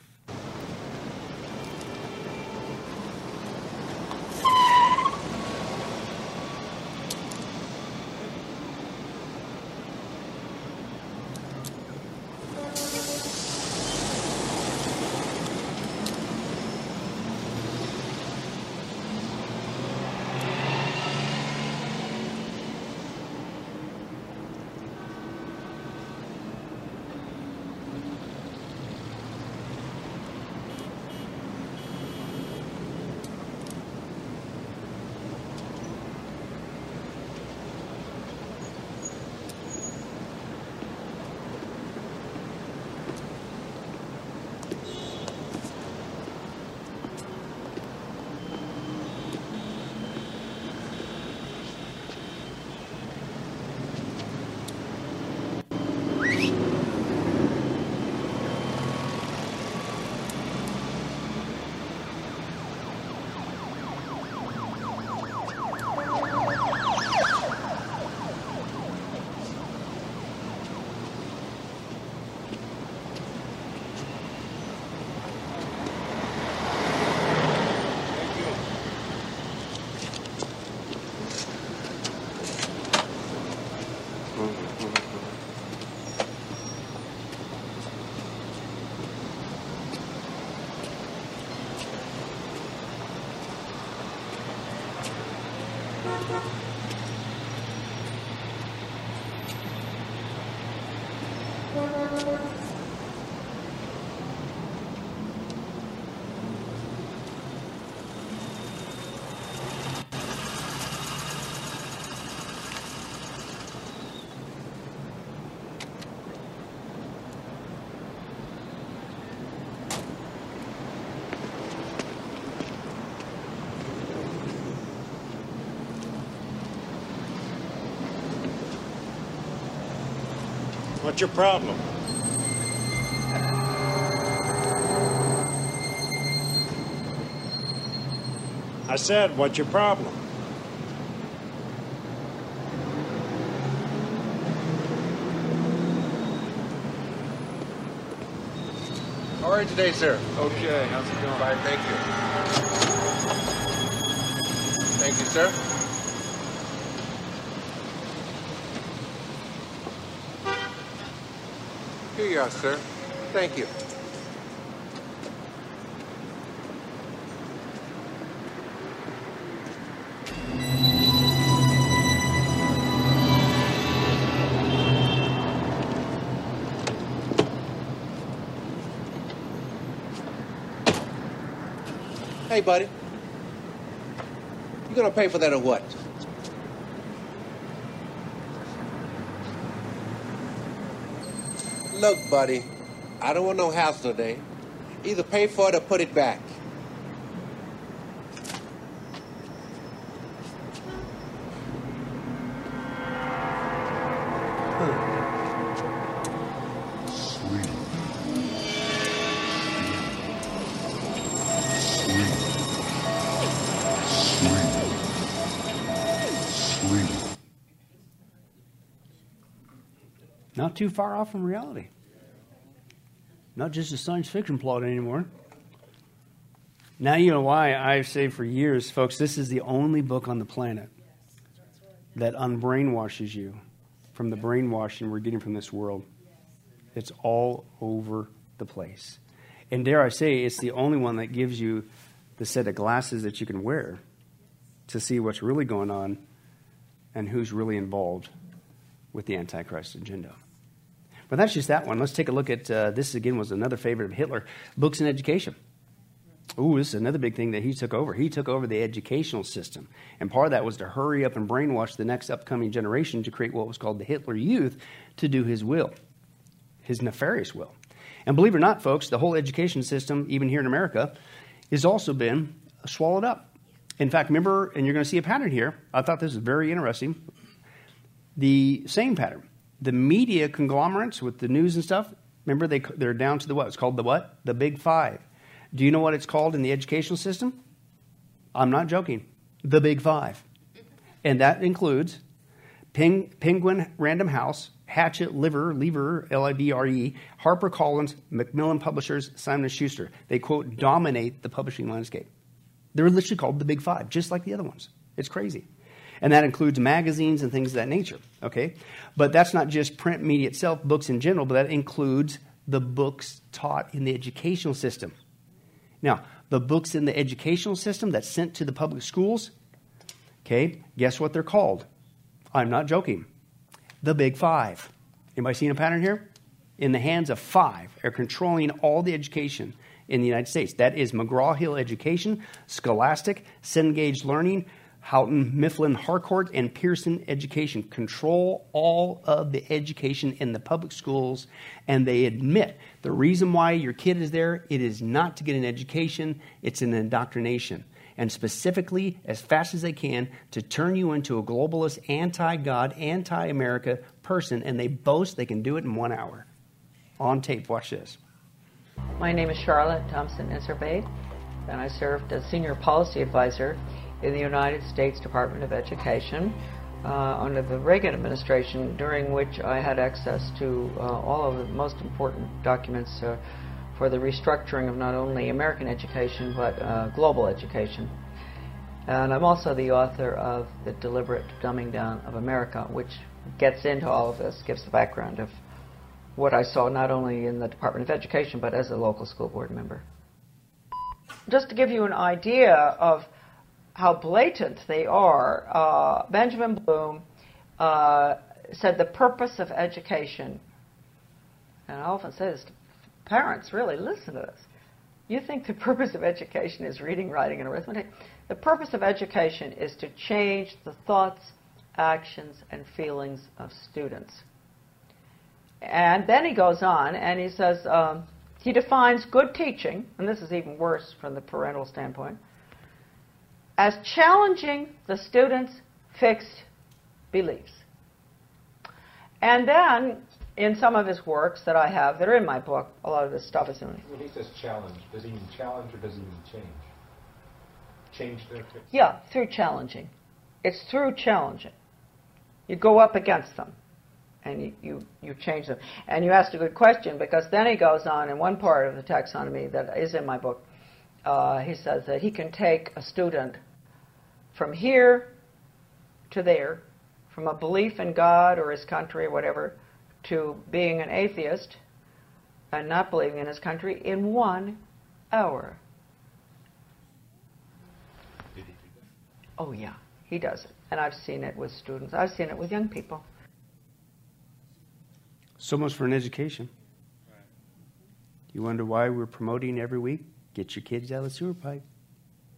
What's your problem? I said, what's your problem? How are you today, sir? Okay, how's it going? Fine, thank you. Thank you, sir. Here you are, sir. Thank you. Hey, buddy. You gonna pay for that or what? Look, buddy, I don't want no hassle today. Either pay for it or put it back. Not too far off from reality. Not just a science fiction plot anymore. Now you know why I've said for years, folks, this is the only book on the planet that unbrainwashes you from the brainwashing we're getting from this world. It's all over the place. And dare I say, it's the only one that gives you the set of glasses that you can wear to see what's really going on and who's really involved with the Antichrist agenda. But that's just that one. Let's take a look at, uh, this again was another favorite of Hitler, books and education. Ooh, this is another big thing that he took over. He took over the educational system. And part of that was to hurry up and brainwash the next upcoming generation to create what was called the Hitler Youth to do his will, his nefarious will. And believe it or not, folks, the whole education system, even here in America, has also been swallowed up. In fact, remember, and you're going to see a pattern here. I thought this was very interesting. The same pattern. The media conglomerates with the news and stuff, remember, they, they're down to the what? It's called the what? The Big Five. Do you know what it's called in the educational system? I'm not joking. The Big Five. And that includes Peng, Penguin Random House, Hachette, Liver, Lever, L I V R E, HarperCollins, Macmillan Publishers, Simon and Schuster. They, quote, dominate the publishing landscape. They're literally called the Big Five, just like the other ones. It's crazy. And that includes magazines and things of that nature, okay? But that's not just print media itself, books in general, but that includes the books taught in the educational system. Now, the books in the educational system that's sent to the public schools, okay, guess what they're called? I'm not joking. The Big Five. Anybody seen a pattern here? In the hands of five are controlling all the education in the United States. That is McGraw-Hill Education, Scholastic, Cengage Learning, Houghton, Mifflin Harcourt, and Pearson Education control all of the education in the public schools, and they admit the reason why your kid is there, it is not to get an education, it's an indoctrination. And specifically, as fast as they can, to turn you into a globalist, anti-God, anti-America person, and they boast they can do it in one hour. On tape, watch this. My name is Charlotte Thompson Iserbate, and I served as Senior Policy Advisor in the United States Department of Education uh, under the Reagan administration, during which I had access to uh, all of the most important documents uh, for the restructuring of not only American education but uh, global education. And I'm also the author of The Deliberate Dumbing Down of America, which gets into all of this, gives the background of what I saw not only in the Department of Education but as a local school board member. Just to give you an idea of how blatant they are, uh, Benjamin Bloom uh, said the purpose of education, and I often say this to parents, really, listen to this. You think the purpose of education is reading, writing, and arithmetic? The purpose of education is to change the thoughts, actions, and feelings of students. And then he goes on and he says, um, he defines good teaching, and this is even worse from the parental standpoint, as challenging the student's fixed beliefs. And then, in some of his works that I have, that are in my book, a lot of this stuff is in it. When he says challenge, does he mean challenge or does he mean change? Change their fixed? Yeah, through challenging. It's through challenging. You go up against them, and you, you, you change them. And you asked a good question, because then he goes on in one part of the taxonomy that is in my book. Uh, he says that he can take a student from here to there, from a belief in God or his country or whatever, to being an atheist and not believing in his country in one hour. Did he do that? Oh, yeah, he does it. And I've seen it with students. I've seen it with young people. So much for an education. You wonder why we're promoting every week? Get your kids out of the sewer pipe.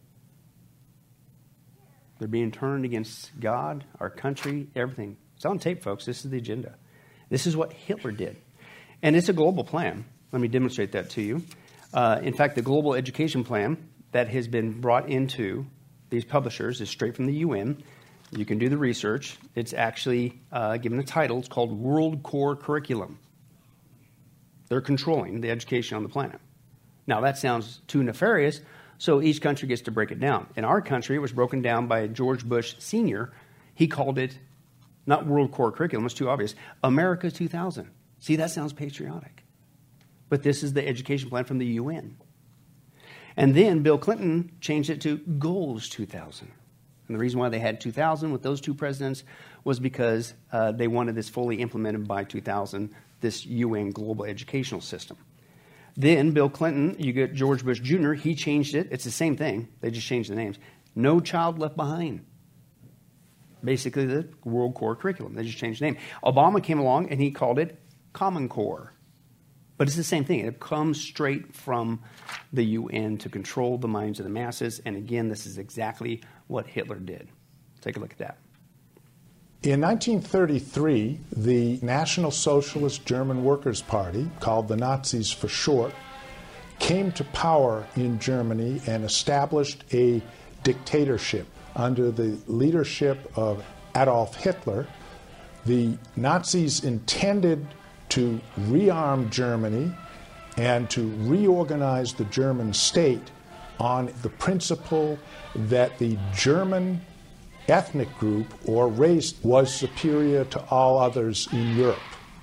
They're being turned against God, our country, everything. It's on tape, folks. This is the agenda. This is what Hitler did. And it's a global plan. Let me demonstrate that to you. Uh, in fact, the global education plan that has been brought into these publishers is straight from the U N. You can do the research. It's actually uh, given a title. It's called World Core Curriculum. They're controlling the education on the planet. Now, that sounds too nefarious, so each country gets to break it down. In our country, it was broken down by George Bush Senior He called it, not World Core Curriculum, it's too obvious, America two thousand. See, that sounds patriotic. But this is the education plan from the U N. And then Bill Clinton changed it to Goals two thousand. And the reason why they had two thousand with those two presidents was because uh, they wanted this fully implemented by two thousand, this U N global educational system. Then Bill Clinton, you get George Bush Junior, he changed it. It's the same thing. They just changed the names. No Child Left Behind. Basically the World Core Curriculum. They just changed the name. Obama came along and he called it Common Core. But it's the same thing. It comes straight from the U N to control the minds of the masses. And again, this is exactly what Hitler did. Take a look at that. In nineteen thirty-three, the National Socialist German Workers' Party, called the Nazis for short, came to power in Germany and established a dictatorship under the leadership of Adolf Hitler. The Nazis intended to rearm Germany and to reorganize the German state on the principle that the German ethnic group or race was superior to all others in Europe.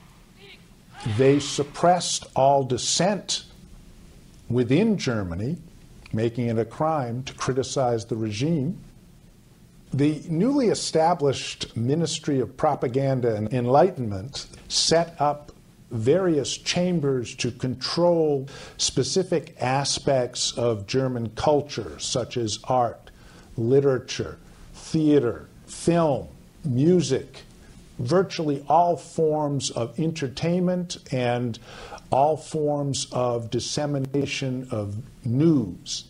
They suppressed all dissent within Germany, making it a crime to criticize the regime. The newly established Ministry of Propaganda and Enlightenment set up various chambers to control specific aspects of German culture, such as art, literature, theater, film, music, virtually all forms of entertainment and all forms of dissemination of news.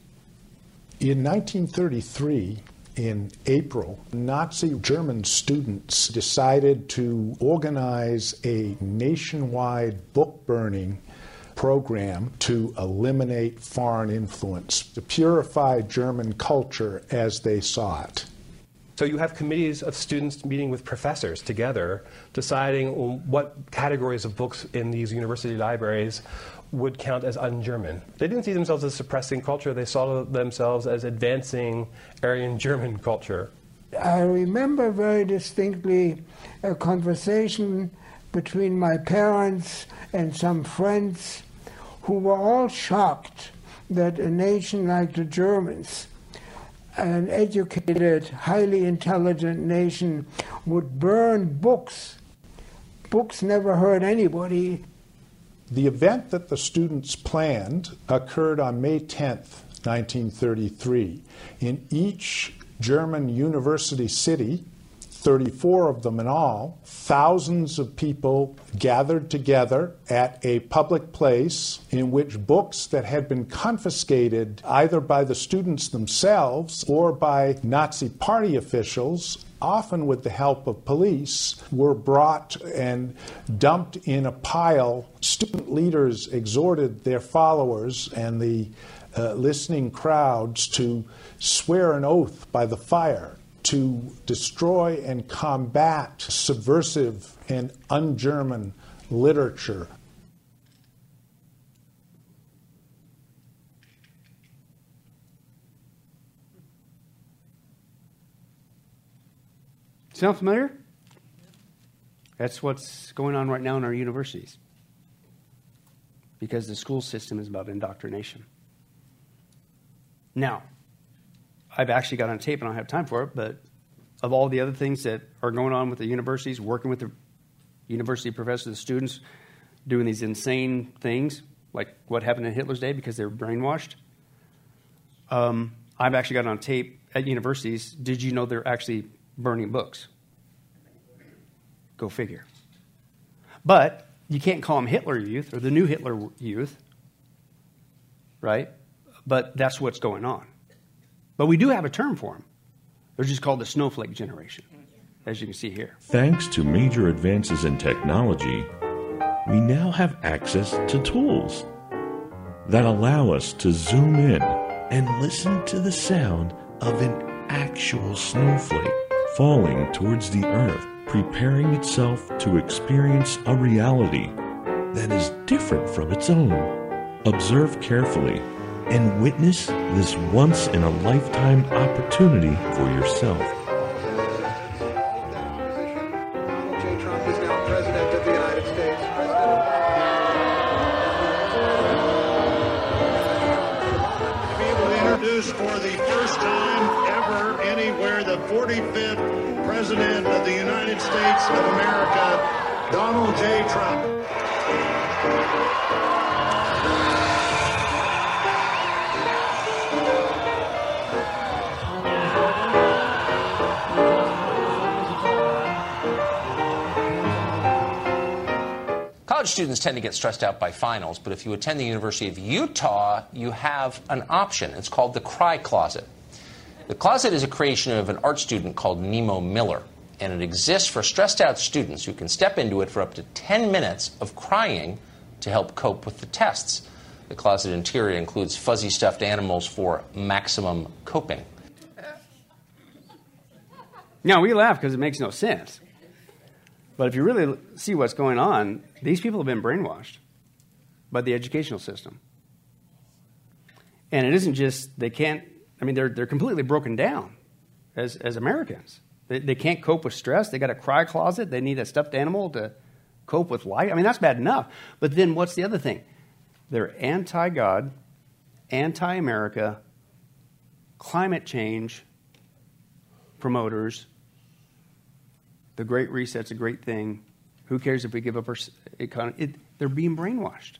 In nineteen thirty-three, in April, Nazi German students decided to organize a nationwide book burning program to eliminate foreign influence, to purify German culture as they saw it. So you have committees of students meeting with professors together, deciding what categories of books in these university libraries would count as un-German. They didn't see themselves as suppressing culture, they saw themselves as advancing Aryan German culture. I remember very distinctly a conversation between my parents and some friends who were all shocked that a nation like the Germans, an educated, highly intelligent nation, would burn books. Books never hurt anybody. The event that the students planned occurred on May tenth, nineteen thirty-three. In each German university city, thirty-four of them in all, thousands of people gathered together at a public place in which books that had been confiscated either by the students themselves or by Nazi party officials, often with the help of police, were brought and dumped in a pile. Student leaders exhorted their followers and the uh, listening crowds to swear an oath by the fire to destroy and combat subversive and un-German literature. Sound familiar? That's what's going on right now in our universities. Because the school system is about indoctrination. Now, I've actually got on tape, and I don't have time for it, but of all the other things that are going on with the universities, working with the university professors, the students, doing these insane things, like what happened in Hitler's day because they were brainwashed, um, I've actually got on tape at universities. Did you know they're actually burning books? Go figure. But you can't call them Hitler Youth or the new Hitler Youth, right? But that's what's going on. But we do have a term for them. They're just called the snowflake generation, as you can see here. Thanks to major advances in technology, we now have access to tools that allow us to zoom in and listen to the sound of an actual snowflake falling towards the earth, preparing itself to experience a reality that is different from its own. Observe carefully and witness this once-in-a-lifetime opportunity for yourself. Donald J. Trump is now President of the United States. To be able to introduce for the first time ever anywhere the forty-fifth President of the United States of America, Donald J. Trump. College students tend to get stressed out by finals, but if you attend the University of Utah, you have an option. It's called the Cry Closet. The closet is a creation of an art student called Nemo Miller, and it exists for stressed out students who can step into it for up to ten minutes of crying to help cope with the tests. The closet interior includes fuzzy stuffed animals for maximum coping. Now, we laugh because it makes no sense. But if you really see what's going on, these people have been brainwashed by the educational system. And it isn't just they can't, I mean, they're, they're completely broken down as, as Americans. They, they can't cope with stress. They got a cry closet. They need a stuffed animal to cope with life. I mean, that's bad enough. But then what's the other thing? They're anti-God, anti-America, climate change promoters. The Great Reset's a great thing. Who cares if we give up our economy? It, they're being brainwashed.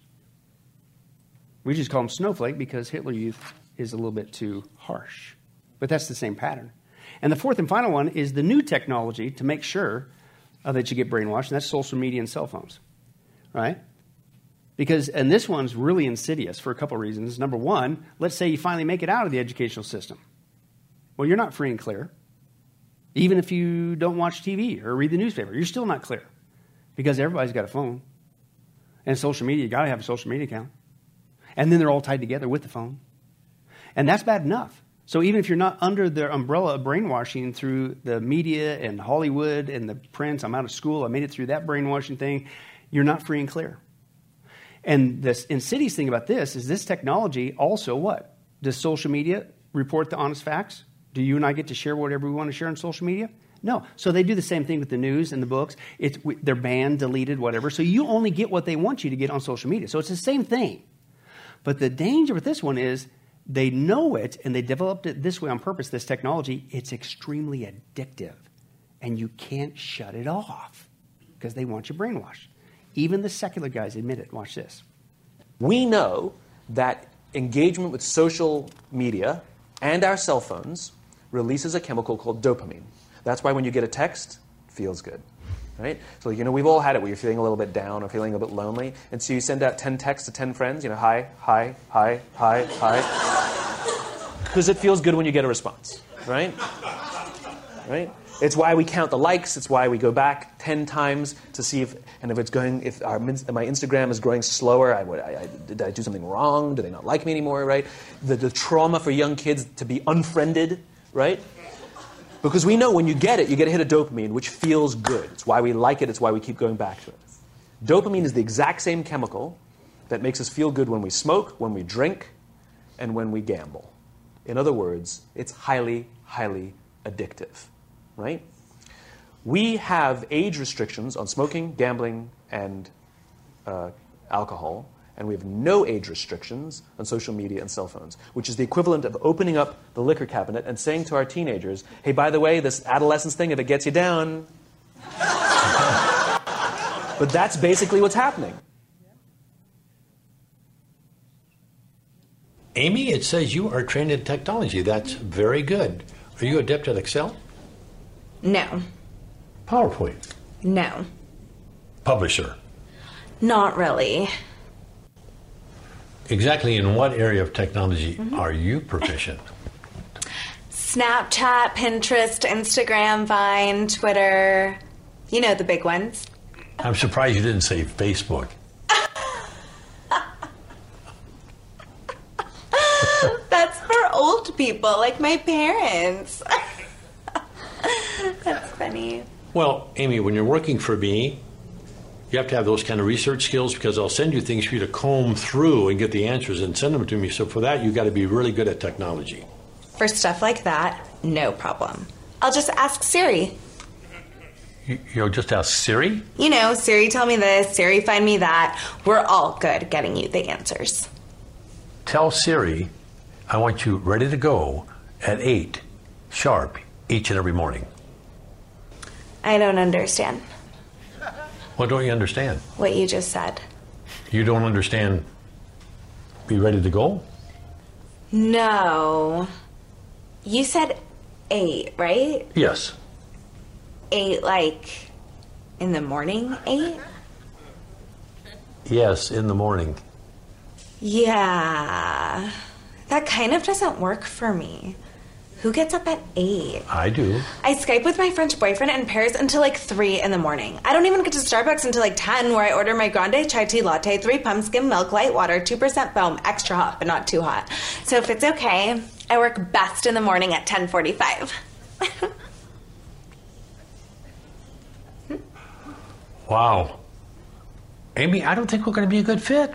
We just call them snowflake because Hitler Youth is a little bit too harsh. But that's the same pattern. And the fourth and final one is the new technology to make sure uh, that you get brainwashed, and that's social media and cell phones, right? Because, and this one's really insidious for a couple reasons. Number one, let's say you finally make it out of the educational system. Well, you're not free and clear. Even if you don't watch T V or read the newspaper, you're still not clear because everybody's got a phone. And social media, you got to have a social media account. And then they're all tied together with the phone. And that's bad enough. So even if you're not under their umbrella of brainwashing through the media and Hollywood and the prints, I'm out of school, I made it through that brainwashing thing, you're not free and clear. And this insidious thing about this is this technology also what? Does social media report the honest facts? Do you and I get to share whatever we want to share on social media? No. So they do the same thing with the news and the books. It's, they're banned, deleted, whatever. So you only get what they want you to get on social media. So it's the same thing. But the danger with this one is they know it, and they developed it this way on purpose, this technology. It's extremely addictive, and you can't shut it off because they want you brainwashed. Even the secular guys admit it. Watch this. We know that engagement with social media and our cell phones releases a chemical called dopamine. That's why when you get a text, it feels good, right? So, you know, we've all had it where you're feeling a little bit down or feeling a bit lonely, and so you send out ten texts to ten friends, you know, hi, hi, hi, hi, hi, because it feels good when you get a response, right? Right? It's why we count the likes. It's why we go back ten times to see if, and if it's going, if our, my Instagram is growing slower, I, I, I, did I do something wrong? Do they not like me anymore, right? The, the trauma for young kids to be unfriended, right? Because we know when you get it, you get a hit of dopamine, which feels good. It's why we like it. It's why we keep going back to it. Dopamine is the exact same chemical that makes us feel good when we smoke, when we drink, and when we gamble. In other words, it's highly, highly addictive. Right? We have age restrictions on smoking, gambling, and uh, alcohol, and we have no age restrictions on social media and cell phones, which is the equivalent of opening up the liquor cabinet and saying to our teenagers, hey, by the way, this adolescence thing, if it gets you down. But that's basically what's happening. Amy, it says you are trained in technology. That's very good. Are you adept at Excel? No. PowerPoint? No. Publisher? Not really. Exactly in what area of technology mm-hmm. are you proficient? Snapchat, Pinterest, Instagram, Vine, Twitter. You know, the big ones. I'm surprised you didn't say Facebook. That's for old people, like my parents. That's funny. Well, Amy, when you're working for me, you have to have those kind of research skills because I'll send you things for you to comb through and get the answers and send them to me. So for that, you've got to be really good at technology. For stuff like that, no problem. I'll just ask Siri. You, you'll just ask Siri? You know, Siri tell me this, Siri find me that. We're all good at getting you the answers. Tell Siri I want you ready to go at eight sharp each and every morning. I don't understand What don't you understand? what you just said. You don't understand be ready to go? No. You said eight, right? Yes. Eight, like, in the morning, eight? Yes, in the morning. Yeah. That kind of doesn't work for me. Who gets up at eight? I do. I Skype with my French boyfriend in Paris until like three in the morning. I don't even get to Starbucks until like ten, where I order my grande chai tea latte, three pumps, skim milk, light water, two percent foam, extra hot, but not too hot. So if it's okay, I work best in the morning at ten forty-five. Wow. Amy, I don't think we're going to be a good fit.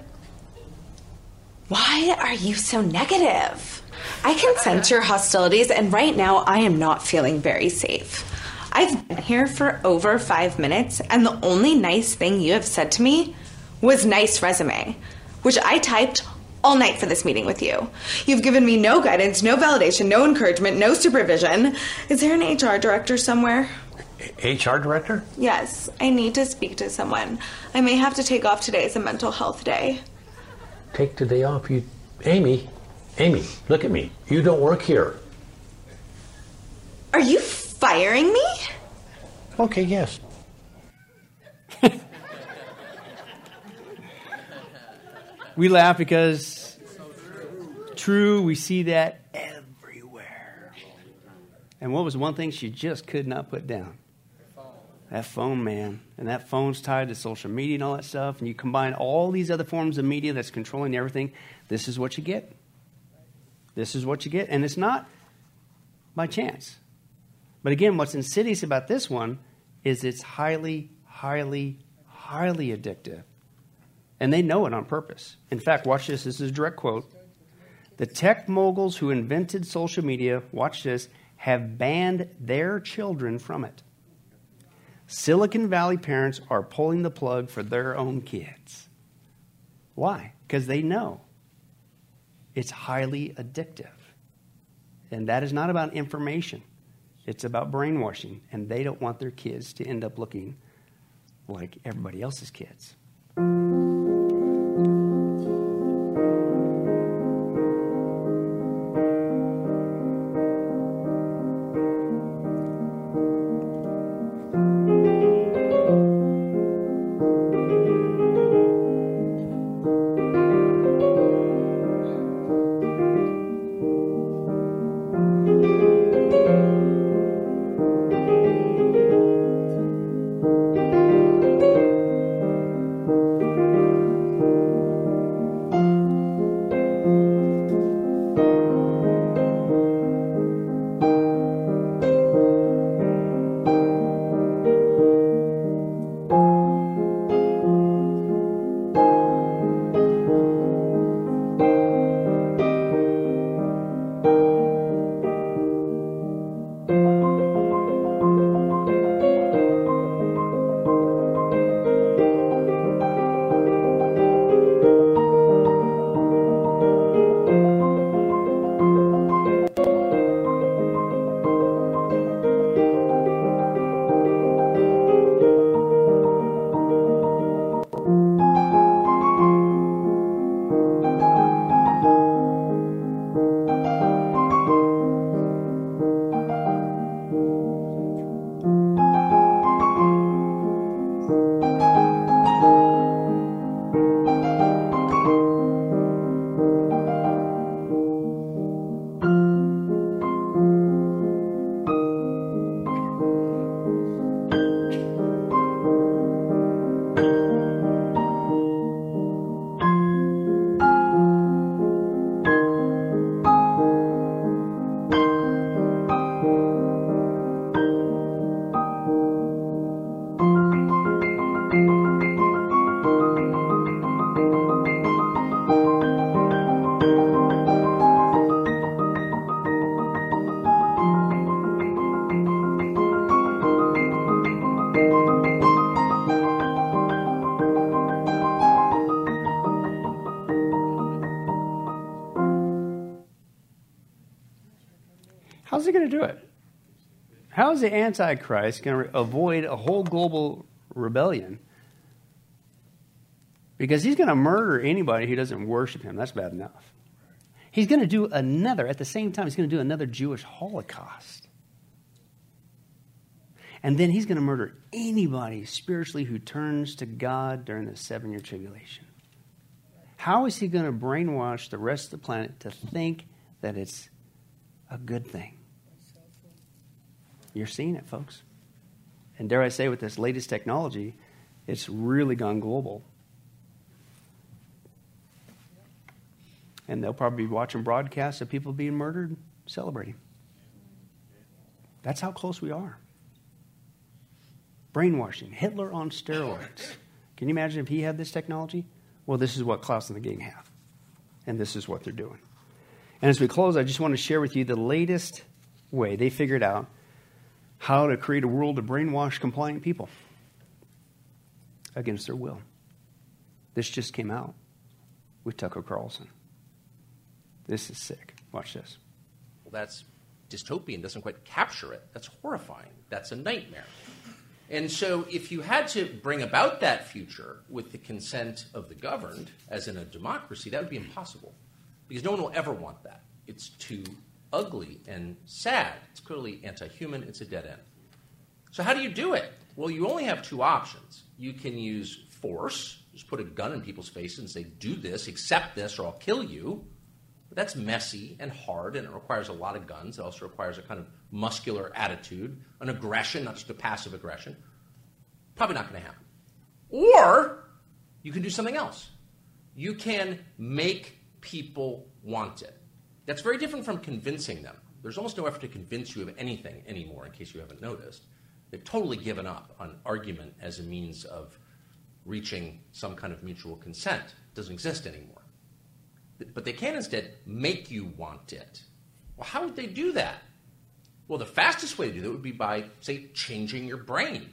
Why are you so negative? I can sense your hostilities, and right now I am not feeling very safe. I've been here for over five minutes, and the only nice thing you have said to me was nice resume, which I typed all night for this meeting with you. You've given me no guidance, no validation, no encouragement, no supervision. Is there an H R director somewhere? H R director? Yes, I need to speak to someone. I may have to take off today as a mental health day. Take the day off. You, Amy, Amy, look at me. You don't work here. Are you firing me? Okay, yes. We laugh because true, we see that everywhere. And what was one thing she just could not put down? That phone, man. And that phone's tied to social media and all that stuff. And you combine all these other forms of media that's controlling everything. This is what you get. This is what you get. And it's not by chance. But again, what's insidious about this one is it's highly, highly, highly addictive. And they know it on purpose. In fact, watch this. This is a direct quote. The tech moguls who invented social media, watch this, have banned their children from it. Silicon Valley parents are pulling the plug for their own kids. Why? Because they know it's highly addictive. And that is not about information. It's about brainwashing. And they don't want their kids to end up looking like everybody else's kids. how is the Antichrist going to avoid a whole global rebellion? Because he's going to murder anybody who doesn't worship him. That's bad enough. He's going to do another, at the same time, he's going to do another Jewish Holocaust. And then he's going to murder anybody spiritually who turns to God during the seven-year tribulation. How is he going to brainwash the rest of the planet to think that it's a good thing? You're seeing it, folks. And dare I say, with this latest technology, it's really gone global. And they'll probably be watching broadcasts of people being murdered, celebrating. That's how close we are. Brainwashing. Hitler on steroids. Can you imagine if he had this technology? Well, this is what Klaus and the gang have. And this is what they're doing. And as we close, I just want to share with you the latest way they figured out how to create a world of brainwash compliant people against their will. This just came out with Tucker Carlson. This is sick. Watch this. Well, that's dystopian, doesn't quite capture it. That's horrifying. That's a nightmare. And so if you had to bring about that future with the consent of the governed, as in a democracy, that would be impossible. Because no one will ever want that. It's too ugly and sad. It's clearly anti-human. It's a dead end. So how do you do it? Well, you only have two options. You can use force, just put a gun in people's faces and say, do this, accept this, or I'll kill you. But that's messy and hard, and it requires a lot of guns. It also requires a kind of muscular attitude, an aggression, not just a passive aggression. Probably not going to happen. Or you can do something else. You can make people want it. That's very different from convincing them. There's almost no effort to convince you of anything anymore, in case you haven't noticed. They've totally given up on argument as a means of reaching some kind of mutual consent. It doesn't exist anymore. But they can instead make you want it. Well, how would they do that? Well, the fastest way to do that would be by, say, changing your brain.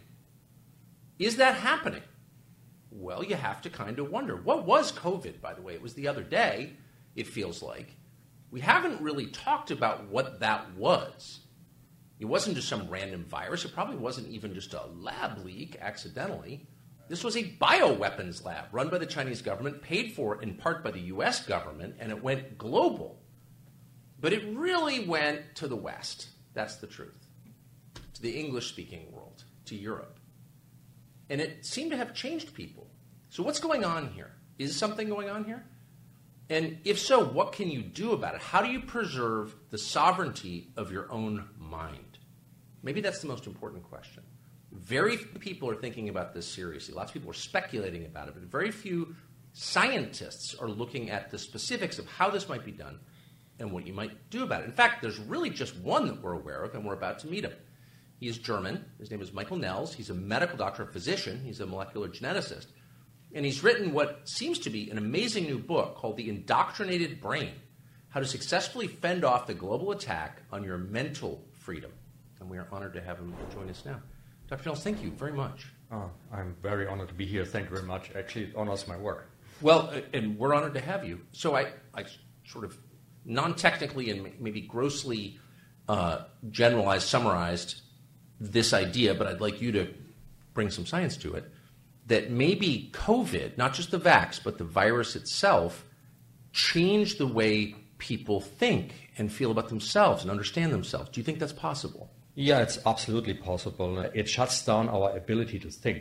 Is that happening? Well, you have to kind of wonder. What was COVID, by the way? It was the other day, it feels like. We haven't really talked about what that was. It wasn't just some random virus. It probably wasn't even just a lab leak accidentally. This was a bioweapons lab run by the Chinese government, paid for in part by the U S government, and it went global. But it really went to the West. That's the truth. To the English-speaking world, to Europe. And it seemed to have changed people. So what's going on here? Is something going on here? And if so, what can you do about it? How do you preserve the sovereignty of your own mind? Maybe that's the most important question. Very few people are thinking about this seriously. Lots of people are speculating about it, but very few scientists are looking at the specifics of how this might be done and what you might do about it. In fact, there's really just one that we're aware of, and we're about to meet him. He is German. His name is Michael Nels. He's a medical doctor, a physician. He's a molecular geneticist. And he's written what seems to be an amazing new book called The Indoctrinated Brain, How to Successfully Fend Off the Global Attack on Your Mental Freedom. And we are honored to have him join us now. Doctor Nels, thank you very much. Oh, I'm very honored to be here. Thank you very much. Actually, it honors my work. Well, and we're honored to have you. So I, I sort of non-technically and maybe grossly uh, generalized, summarized this idea, but I'd like you to bring some science to it, that maybe COVID, not just the vax, but the virus itself, changed the way people think and feel about themselves and understand themselves. Do you think that's possible? Yeah, it's absolutely possible. It shuts down our ability to think.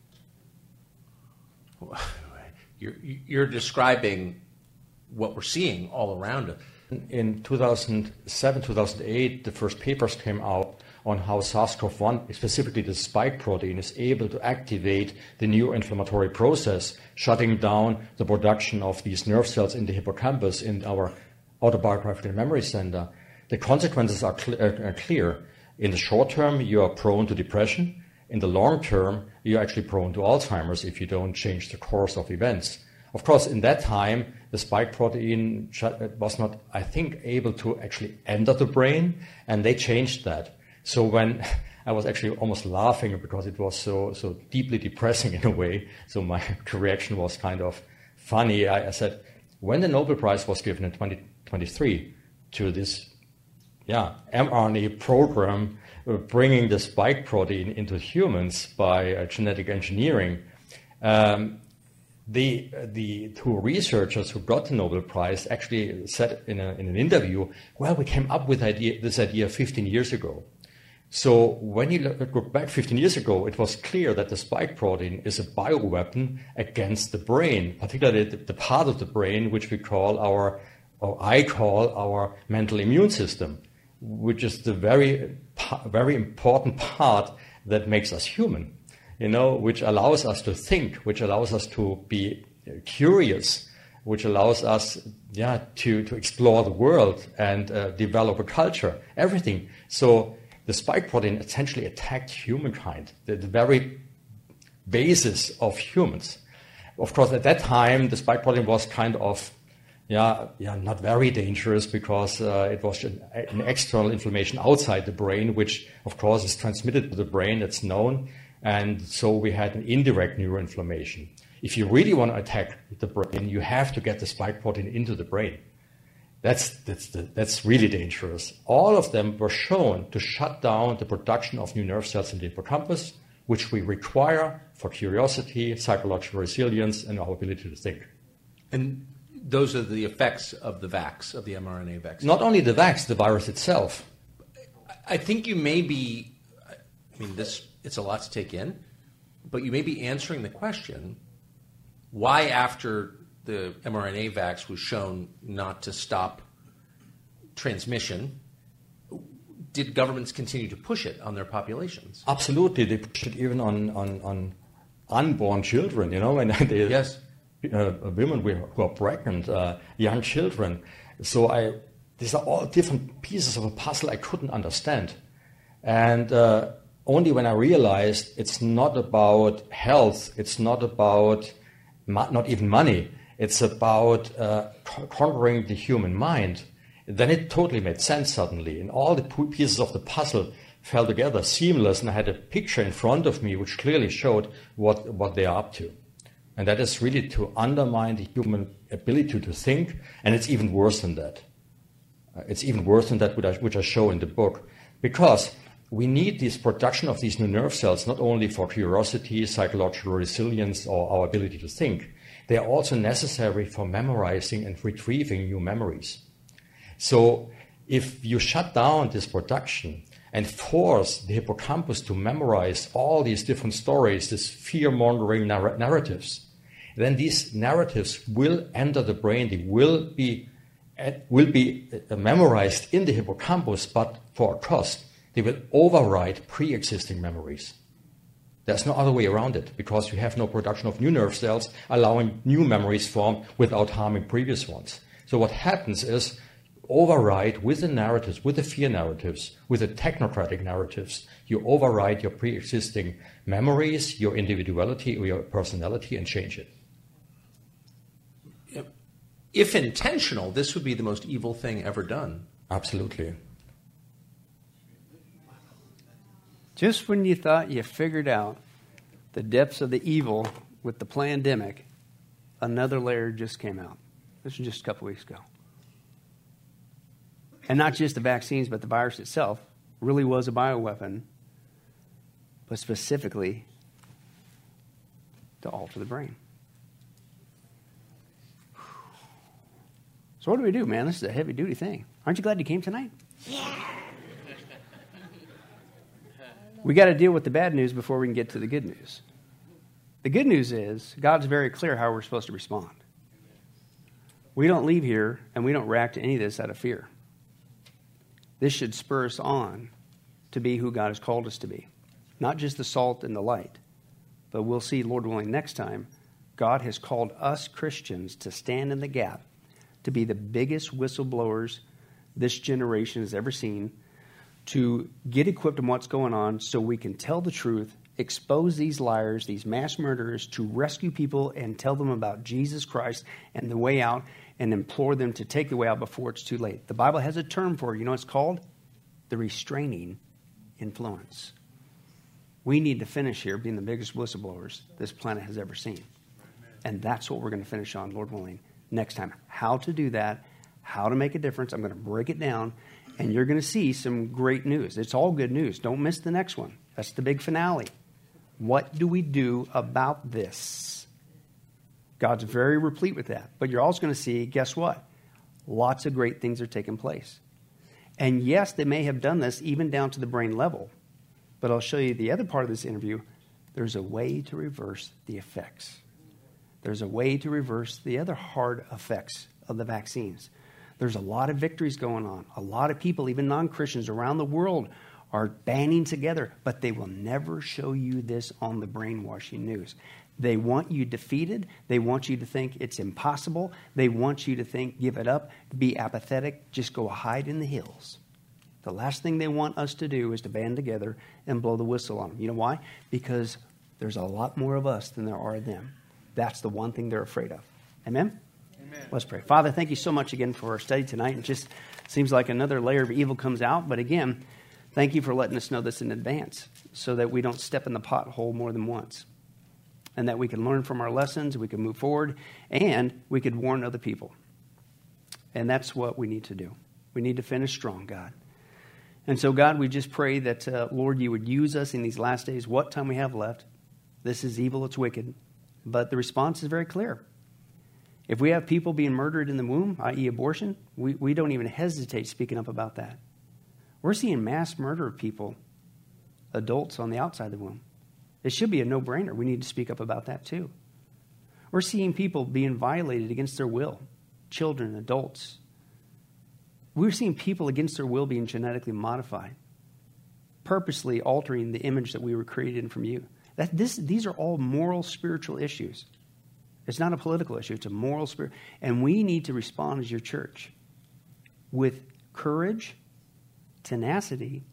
You're, you're describing what we're seeing all around us. In two thousand seven, two thousand eight, the first papers came out on how SARS-C o V one, specifically the spike protein, is able to activate the neuroinflammatory process, shutting down the production of these nerve cells in the hippocampus in our autobiographical memory center. The consequences are, cl- are clear. In the short term, you are prone to depression. In the long term, you're actually prone to Alzheimer's if you don't change the course of events. Of course, in that time, the spike protein was not, I think, able to actually enter the brain, and they changed that. So when I was actually almost laughing because it was so so deeply depressing in a way, so my reaction was kind of funny. I, I said, when the Nobel Prize was given in twenty twenty-three to this yeah, mRNA program uh, bringing the spike protein into humans by uh, genetic engineering. Um, the the two researchers who got the Nobel Prize actually said in, a, in an interview, well, we came up with idea, this idea fifteen years ago. So when you look back fifteen years ago, it was clear that the spike protein is a bioweapon against the brain, particularly the, the part of the brain which we call our, or I call our mental immune system, which is the very, very important part that makes us human. You know, which allows us to think, which allows us to be curious, which allows us, yeah, to, to explore the world and uh, develop a culture, everything. So the spike protein essentially attacked humankind, the, the very basis of humans. Of course, at that time, the spike protein was kind of, yeah, yeah, not very dangerous because uh, it was an, an external inflammation outside the brain, which, of course, is transmitted to the brain, it's known. And so we had an indirect neuroinflammation. If you really want to attack the brain, you have to get the spike protein into the brain. That's, that's, the, that's really dangerous. All of them were shown to shut down the production of new nerve cells in the hippocampus, which we require for curiosity, psychological resilience, and our ability to think. And those are the effects of the vax, of the mRNA vaccine? Not only the vax, the virus itself. I think you may be, I mean, this... it's a lot to take in, but you may be answering the question, why after the mRNA vax was shown not to stop transmission, did governments continue to push it on their populations? Absolutely. They push it even on, on, on unborn children, you know, and they, yes. uh, women who are pregnant, uh, young children. So I, these are all different pieces of a puzzle I couldn't understand. And uh, only when I realized it's not about health, it's not about mo- not even money, it's about uh, conquering the human mind, then it totally made sense suddenly. And all the pieces of the puzzle fell together seamless, and I had a picture in front of me which clearly showed what, what they are up to. And that is really to undermine the human ability to think, and it's even worse than that. Uh, it's even worse than that, which I, which I show in the book. Because we need this production of these new nerve cells not only for curiosity, psychological resilience, or our ability to think. They are also necessary for memorizing and retrieving new memories. So if you shut down this production and force the hippocampus to memorize all these different stories, these fear-mongering narr- narratives, then these narratives will enter the brain. They will be, uh, will be uh, memorized in the hippocampus, but for a cost. They will override pre-existing memories. There's no other way around it, because you have no production of new nerve cells allowing new memories form without harming previous ones. So what happens is override with the narratives, with the fear narratives, with the technocratic narratives, you override your pre-existing memories, your individuality, or your personality, and change it. If intentional, this would be the most evil thing ever done. Absolutely. Just when you thought you figured out the depths of the evil with the pandemic, another layer just came out. This was just a couple weeks ago. And not just the vaccines, but the virus itself really was a bioweapon, but specifically to alter the brain. So what do we do, man? This is a heavy-duty thing. Aren't you glad you came tonight? Yeah. We got to deal with the bad news before we can get to the good news. The good news is God's very clear how we're supposed to respond. We don't leave here and we don't react to any of this out of fear. This should spur us on to be who God has called us to be. Not just the salt and the light, but we'll see, Lord willing, next time, God has called us Christians to stand in the gap, to be the biggest whistleblowers this generation has ever seen, to get equipped in what's going on so we can tell the truth, expose these liars, these mass murderers, to rescue people and tell them about Jesus Christ and the way out, and implore them to take the way out before it's too late. The Bible has a term for it. You know what it's called? The restraining influence. We need to finish here being the biggest whistleblowers this planet has ever seen. And that's what we're going to finish on, Lord willing, next time. How to do that, how to make a difference. I'm going to break it down. And you're going to see some great news. It's all good news. Don't miss the next one. That's the big finale. What do we do about this? God's very replete with that. But you're also going to see, guess what? Lots of great things are taking place. And yes, they may have done this even down to the brain level. But I'll show you the other part of this interview. There's a way to reverse the effects. There's a way to reverse the other hard effects of the vaccines. There's a lot of victories going on. A lot of people, even non-Christians around the world, are banding together, but they will never show you this on the brainwashing news. They want you defeated. They want you to think it's impossible. They want you to think, give it up, be apathetic, just go hide in the hills. The last thing they want us to do is to band together and blow the whistle on them. You know why? Because there's a lot more of us than there are of them. That's the one thing they're afraid of. Amen? Amen. Let's pray. Father, thank you so much again for our study tonight. It just seems like another layer of evil comes out. But again, thank you for letting us know this in advance so that we don't step in the pothole more than once. And that we can learn from our lessons, we can move forward, and we could warn other people. And that's what we need to do. We need to finish strong, God. And so, God, we just pray that, uh, Lord, you would use us in these last days, what time we have left. This is evil, it's wicked. But the response is very clear. If we have people being murdered in the womb, that is abortion, we, we don't even hesitate speaking up about that. We're seeing mass murder of people, adults on the outside of the womb. It should be a no-brainer. We need to speak up about that too. We're seeing people being violated against their will, children, adults. We're seeing people against their will being genetically modified, purposely altering the image that we were created in from you. That this, these are all moral, spiritual issues. It's not a political issue. It's a moral, spirit. And we need to respond as your church with courage, tenacity,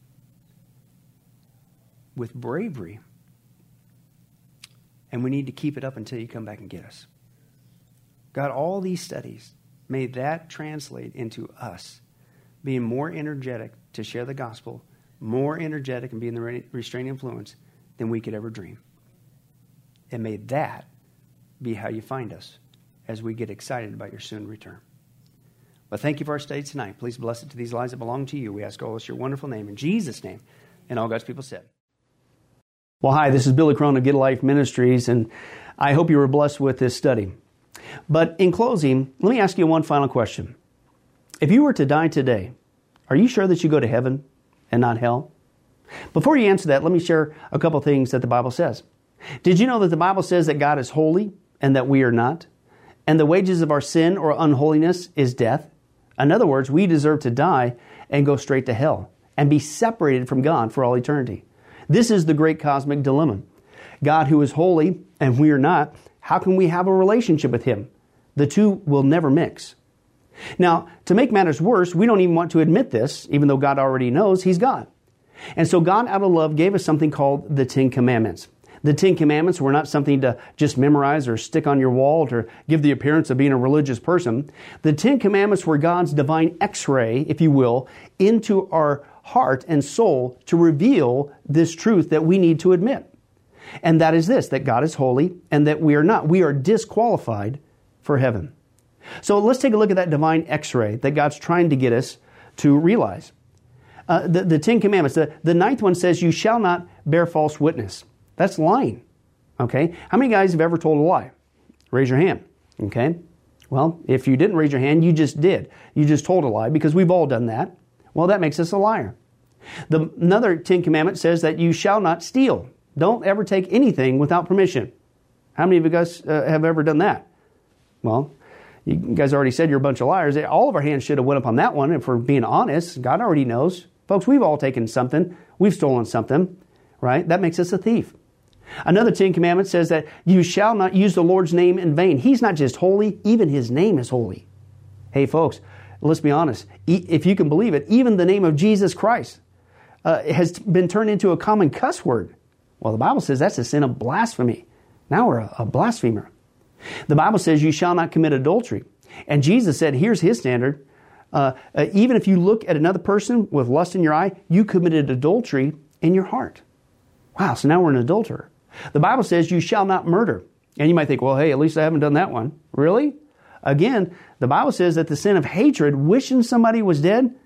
with bravery. And we need to keep it up until you come back and get us. God, all these studies, may that translate into us being more energetic to share the gospel, more energetic and being the restraining influence than we could ever dream. And may that be how you find us as we get excited about your soon return. But thank you for our study tonight. Please bless it to these lives that belong to you. We ask all this in your wonderful name, in Jesus' name, and all God's people said. Well, hi, this is Billy Crone of Get a Life Ministries, and I hope you were blessed with this study. But in closing, let me ask you one final question. If you were to die today, are you sure that you go to heaven and not hell? Before you answer that, let me share a couple things that the Bible says. Did you know that the Bible says that God is holy and that we are not? And the wages of our sin or unholiness is death? In other words, we deserve to die and go straight to hell and be separated from God for all eternity. This is the great cosmic dilemma. God who is holy and we are not, how can we have a relationship with Him? The two will never mix. Now, to make matters worse, we don't even want to admit this, even though God already knows He's God. And so God, out of love, gave us something called the Ten Commandments. The Ten Commandments were not something to just memorize or stick on your wall to give the appearance of being a religious person. The Ten Commandments were God's divine X-ray, if you will, into our heart and soul to reveal this truth that we need to admit. And that is this, that God is holy and that we are not. We are disqualified for heaven. So let's take a look at that divine X-ray that God's trying to get us to realize. Uh, the, the Ten Commandments, the, the ninth one says, you shall not bear false witness. That's lying. Okay? How many guys have ever told a lie? Raise your hand. Okay? Well, if you didn't raise your hand, you just did. You just told a lie because we've all done that. Well, that makes us a liar. The, another Ten Commandment says that you shall not steal. Don't ever take anything without permission. How many of you guys uh, have ever done that? Well, you guys already said you're a bunch of liars. All of our hands should have went up on that one. If we're being honest, God already knows. Folks, we've all taken something. We've stolen something, right? That makes us a thief. Another Ten Commandments says that you shall not use the Lord's name in vain. He's not just holy, even His name is holy. Hey, folks, let's be honest. If you can believe it, even the name of Jesus Christ uh, has been turned into a common cuss word. Well, the Bible says that's a sin of blasphemy. Now we're a, a blasphemer. The Bible says you shall not commit adultery. And Jesus said, here's His standard. Uh, uh, even if you look at another person with lust in your eye, you committed adultery in your heart. Wow, so now we're an adulterer. The Bible says you shall not murder. And you might think, well, hey, at least I haven't done that one. Really? Again, the Bible says that the sin of hatred, wishing somebody was dead,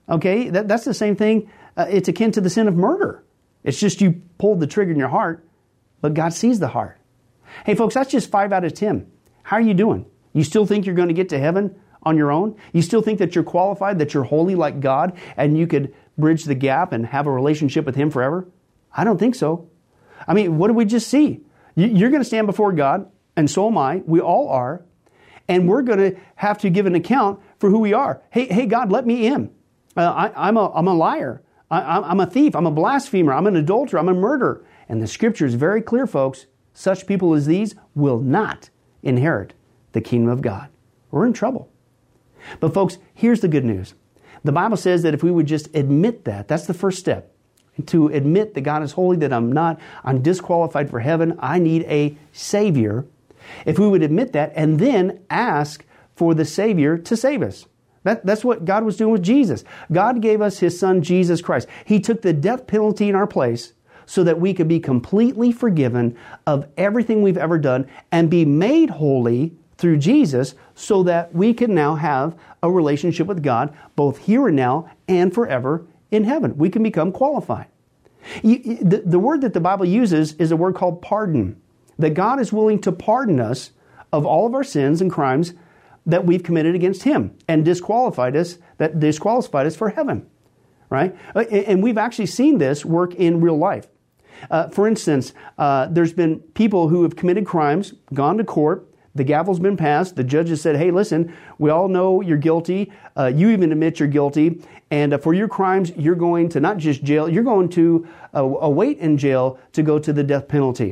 Okay, that, that's the same thing. Uh, it's akin to the sin of murder. It's just you pulled the trigger in your heart, but God sees the heart. Hey, folks, that's just five out of ten. How are you doing? You still think you're going to get to heaven on your own? You still think that you're qualified, that you're holy like God, and you could bridge the gap and have a relationship with Him forever? I don't think so. I mean, what did we just see? You're going to stand before God, and so am I. We all are. And we're going to have to give an account for who we are. Hey, hey, God, let me in. Uh, I, I'm, a, I'm a liar. I, I'm a thief. I'm a blasphemer. I'm an adulterer. I'm a murderer. And the Scripture is very clear, folks. Such people as these will not inherit the kingdom of God. We're in trouble. But folks, here's the good news. The Bible says that if we would just admit that, that's the first step. To admit that God is holy, that I'm not, I'm disqualified for heaven, I need a Savior. If we would admit that and then ask for the Savior to save us. That, that's what God was doing with Jesus. God gave us His Son, Jesus Christ. He took the death penalty in our place so that we could be completely forgiven of everything we've ever done and be made holy through Jesus so that we can now have a relationship with God both here and now and forever in heaven. We can become qualified. You, the, the word that the Bible uses is a word called pardon. That God is willing to pardon us of all of our sins and crimes that we've committed against Him and disqualified us, that disqualified us for heaven. Right? And we've actually seen this work in real life. Uh, for instance, uh, there's been people who have committed crimes, gone to court, the gavel's been passed, the judge has said, hey, listen, we all know you're guilty, uh, you even admit you're guilty, and uh, for your crimes, you're going to not just jail, you're going to uh, await in jail to go to the death penalty.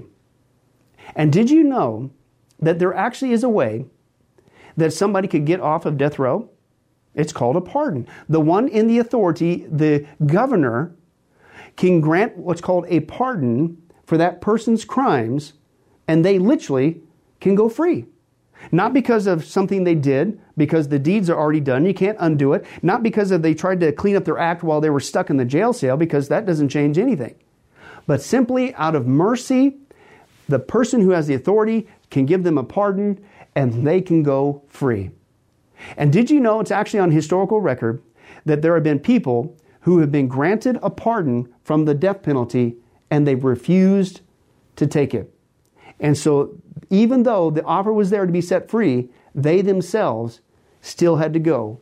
And did you know that there actually is a way that somebody could get off of death row? It's called a pardon. The one in the authority, the governor, can grant what's called a pardon for that person's crimes, and they literally can go free. Not because of something they did, because the deeds are already done, you can't undo it. Not because of they tried to clean up their act while they were stuck in the jail cell, because that doesn't change anything. But simply out of mercy, the person who has the authority can give them a pardon and they can go free. And did you know, it's actually on historical record, that there have been people who have been granted a pardon from the death penalty and they've refused to take it. And so even though the offer was there to be set free, they themselves still had to go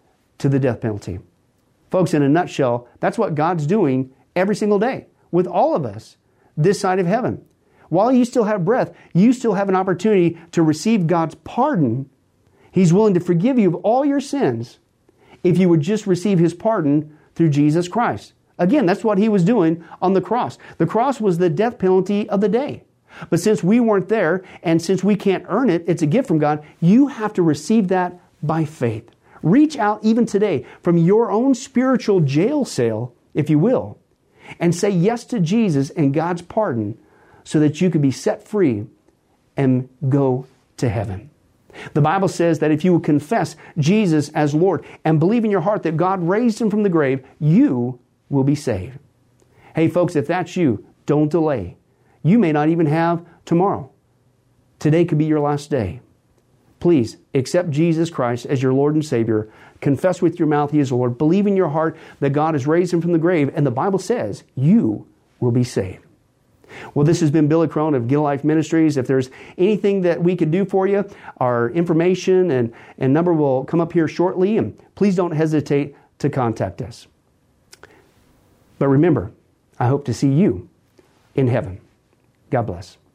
to the death penalty. Folks, in a nutshell, that's what God's doing every single day with all of us this side of heaven. While you still have breath, you still have an opportunity to receive God's pardon. He's willing to forgive you of all your sins if you would just receive His pardon through Jesus Christ. Again, that's what He was doing on the cross. The cross was the death penalty of the day. But since we weren't there, and since we can't earn it, it's a gift from God, you have to receive that by faith. Reach out even today from your own spiritual jail cell, if you will, and say yes to Jesus and God's pardon so that you can be set free and go to heaven. The Bible says that if you will confess Jesus as Lord and believe in your heart that God raised Him from the grave, you will be saved. Hey folks, if that's you, don't delay. You may not even have tomorrow. Today could be your last day. Please accept Jesus Christ as your Lord and Savior. Confess with your mouth He is Lord. Believe in your heart that God has raised Him from the grave. And the Bible says you will be saved. Well, this has been Billy Crone of Gill Life Ministries. If there's anything that we could do for you, our information and, and number will come up here shortly. And please don't hesitate to contact us. But remember, I hope to see you in heaven. God bless.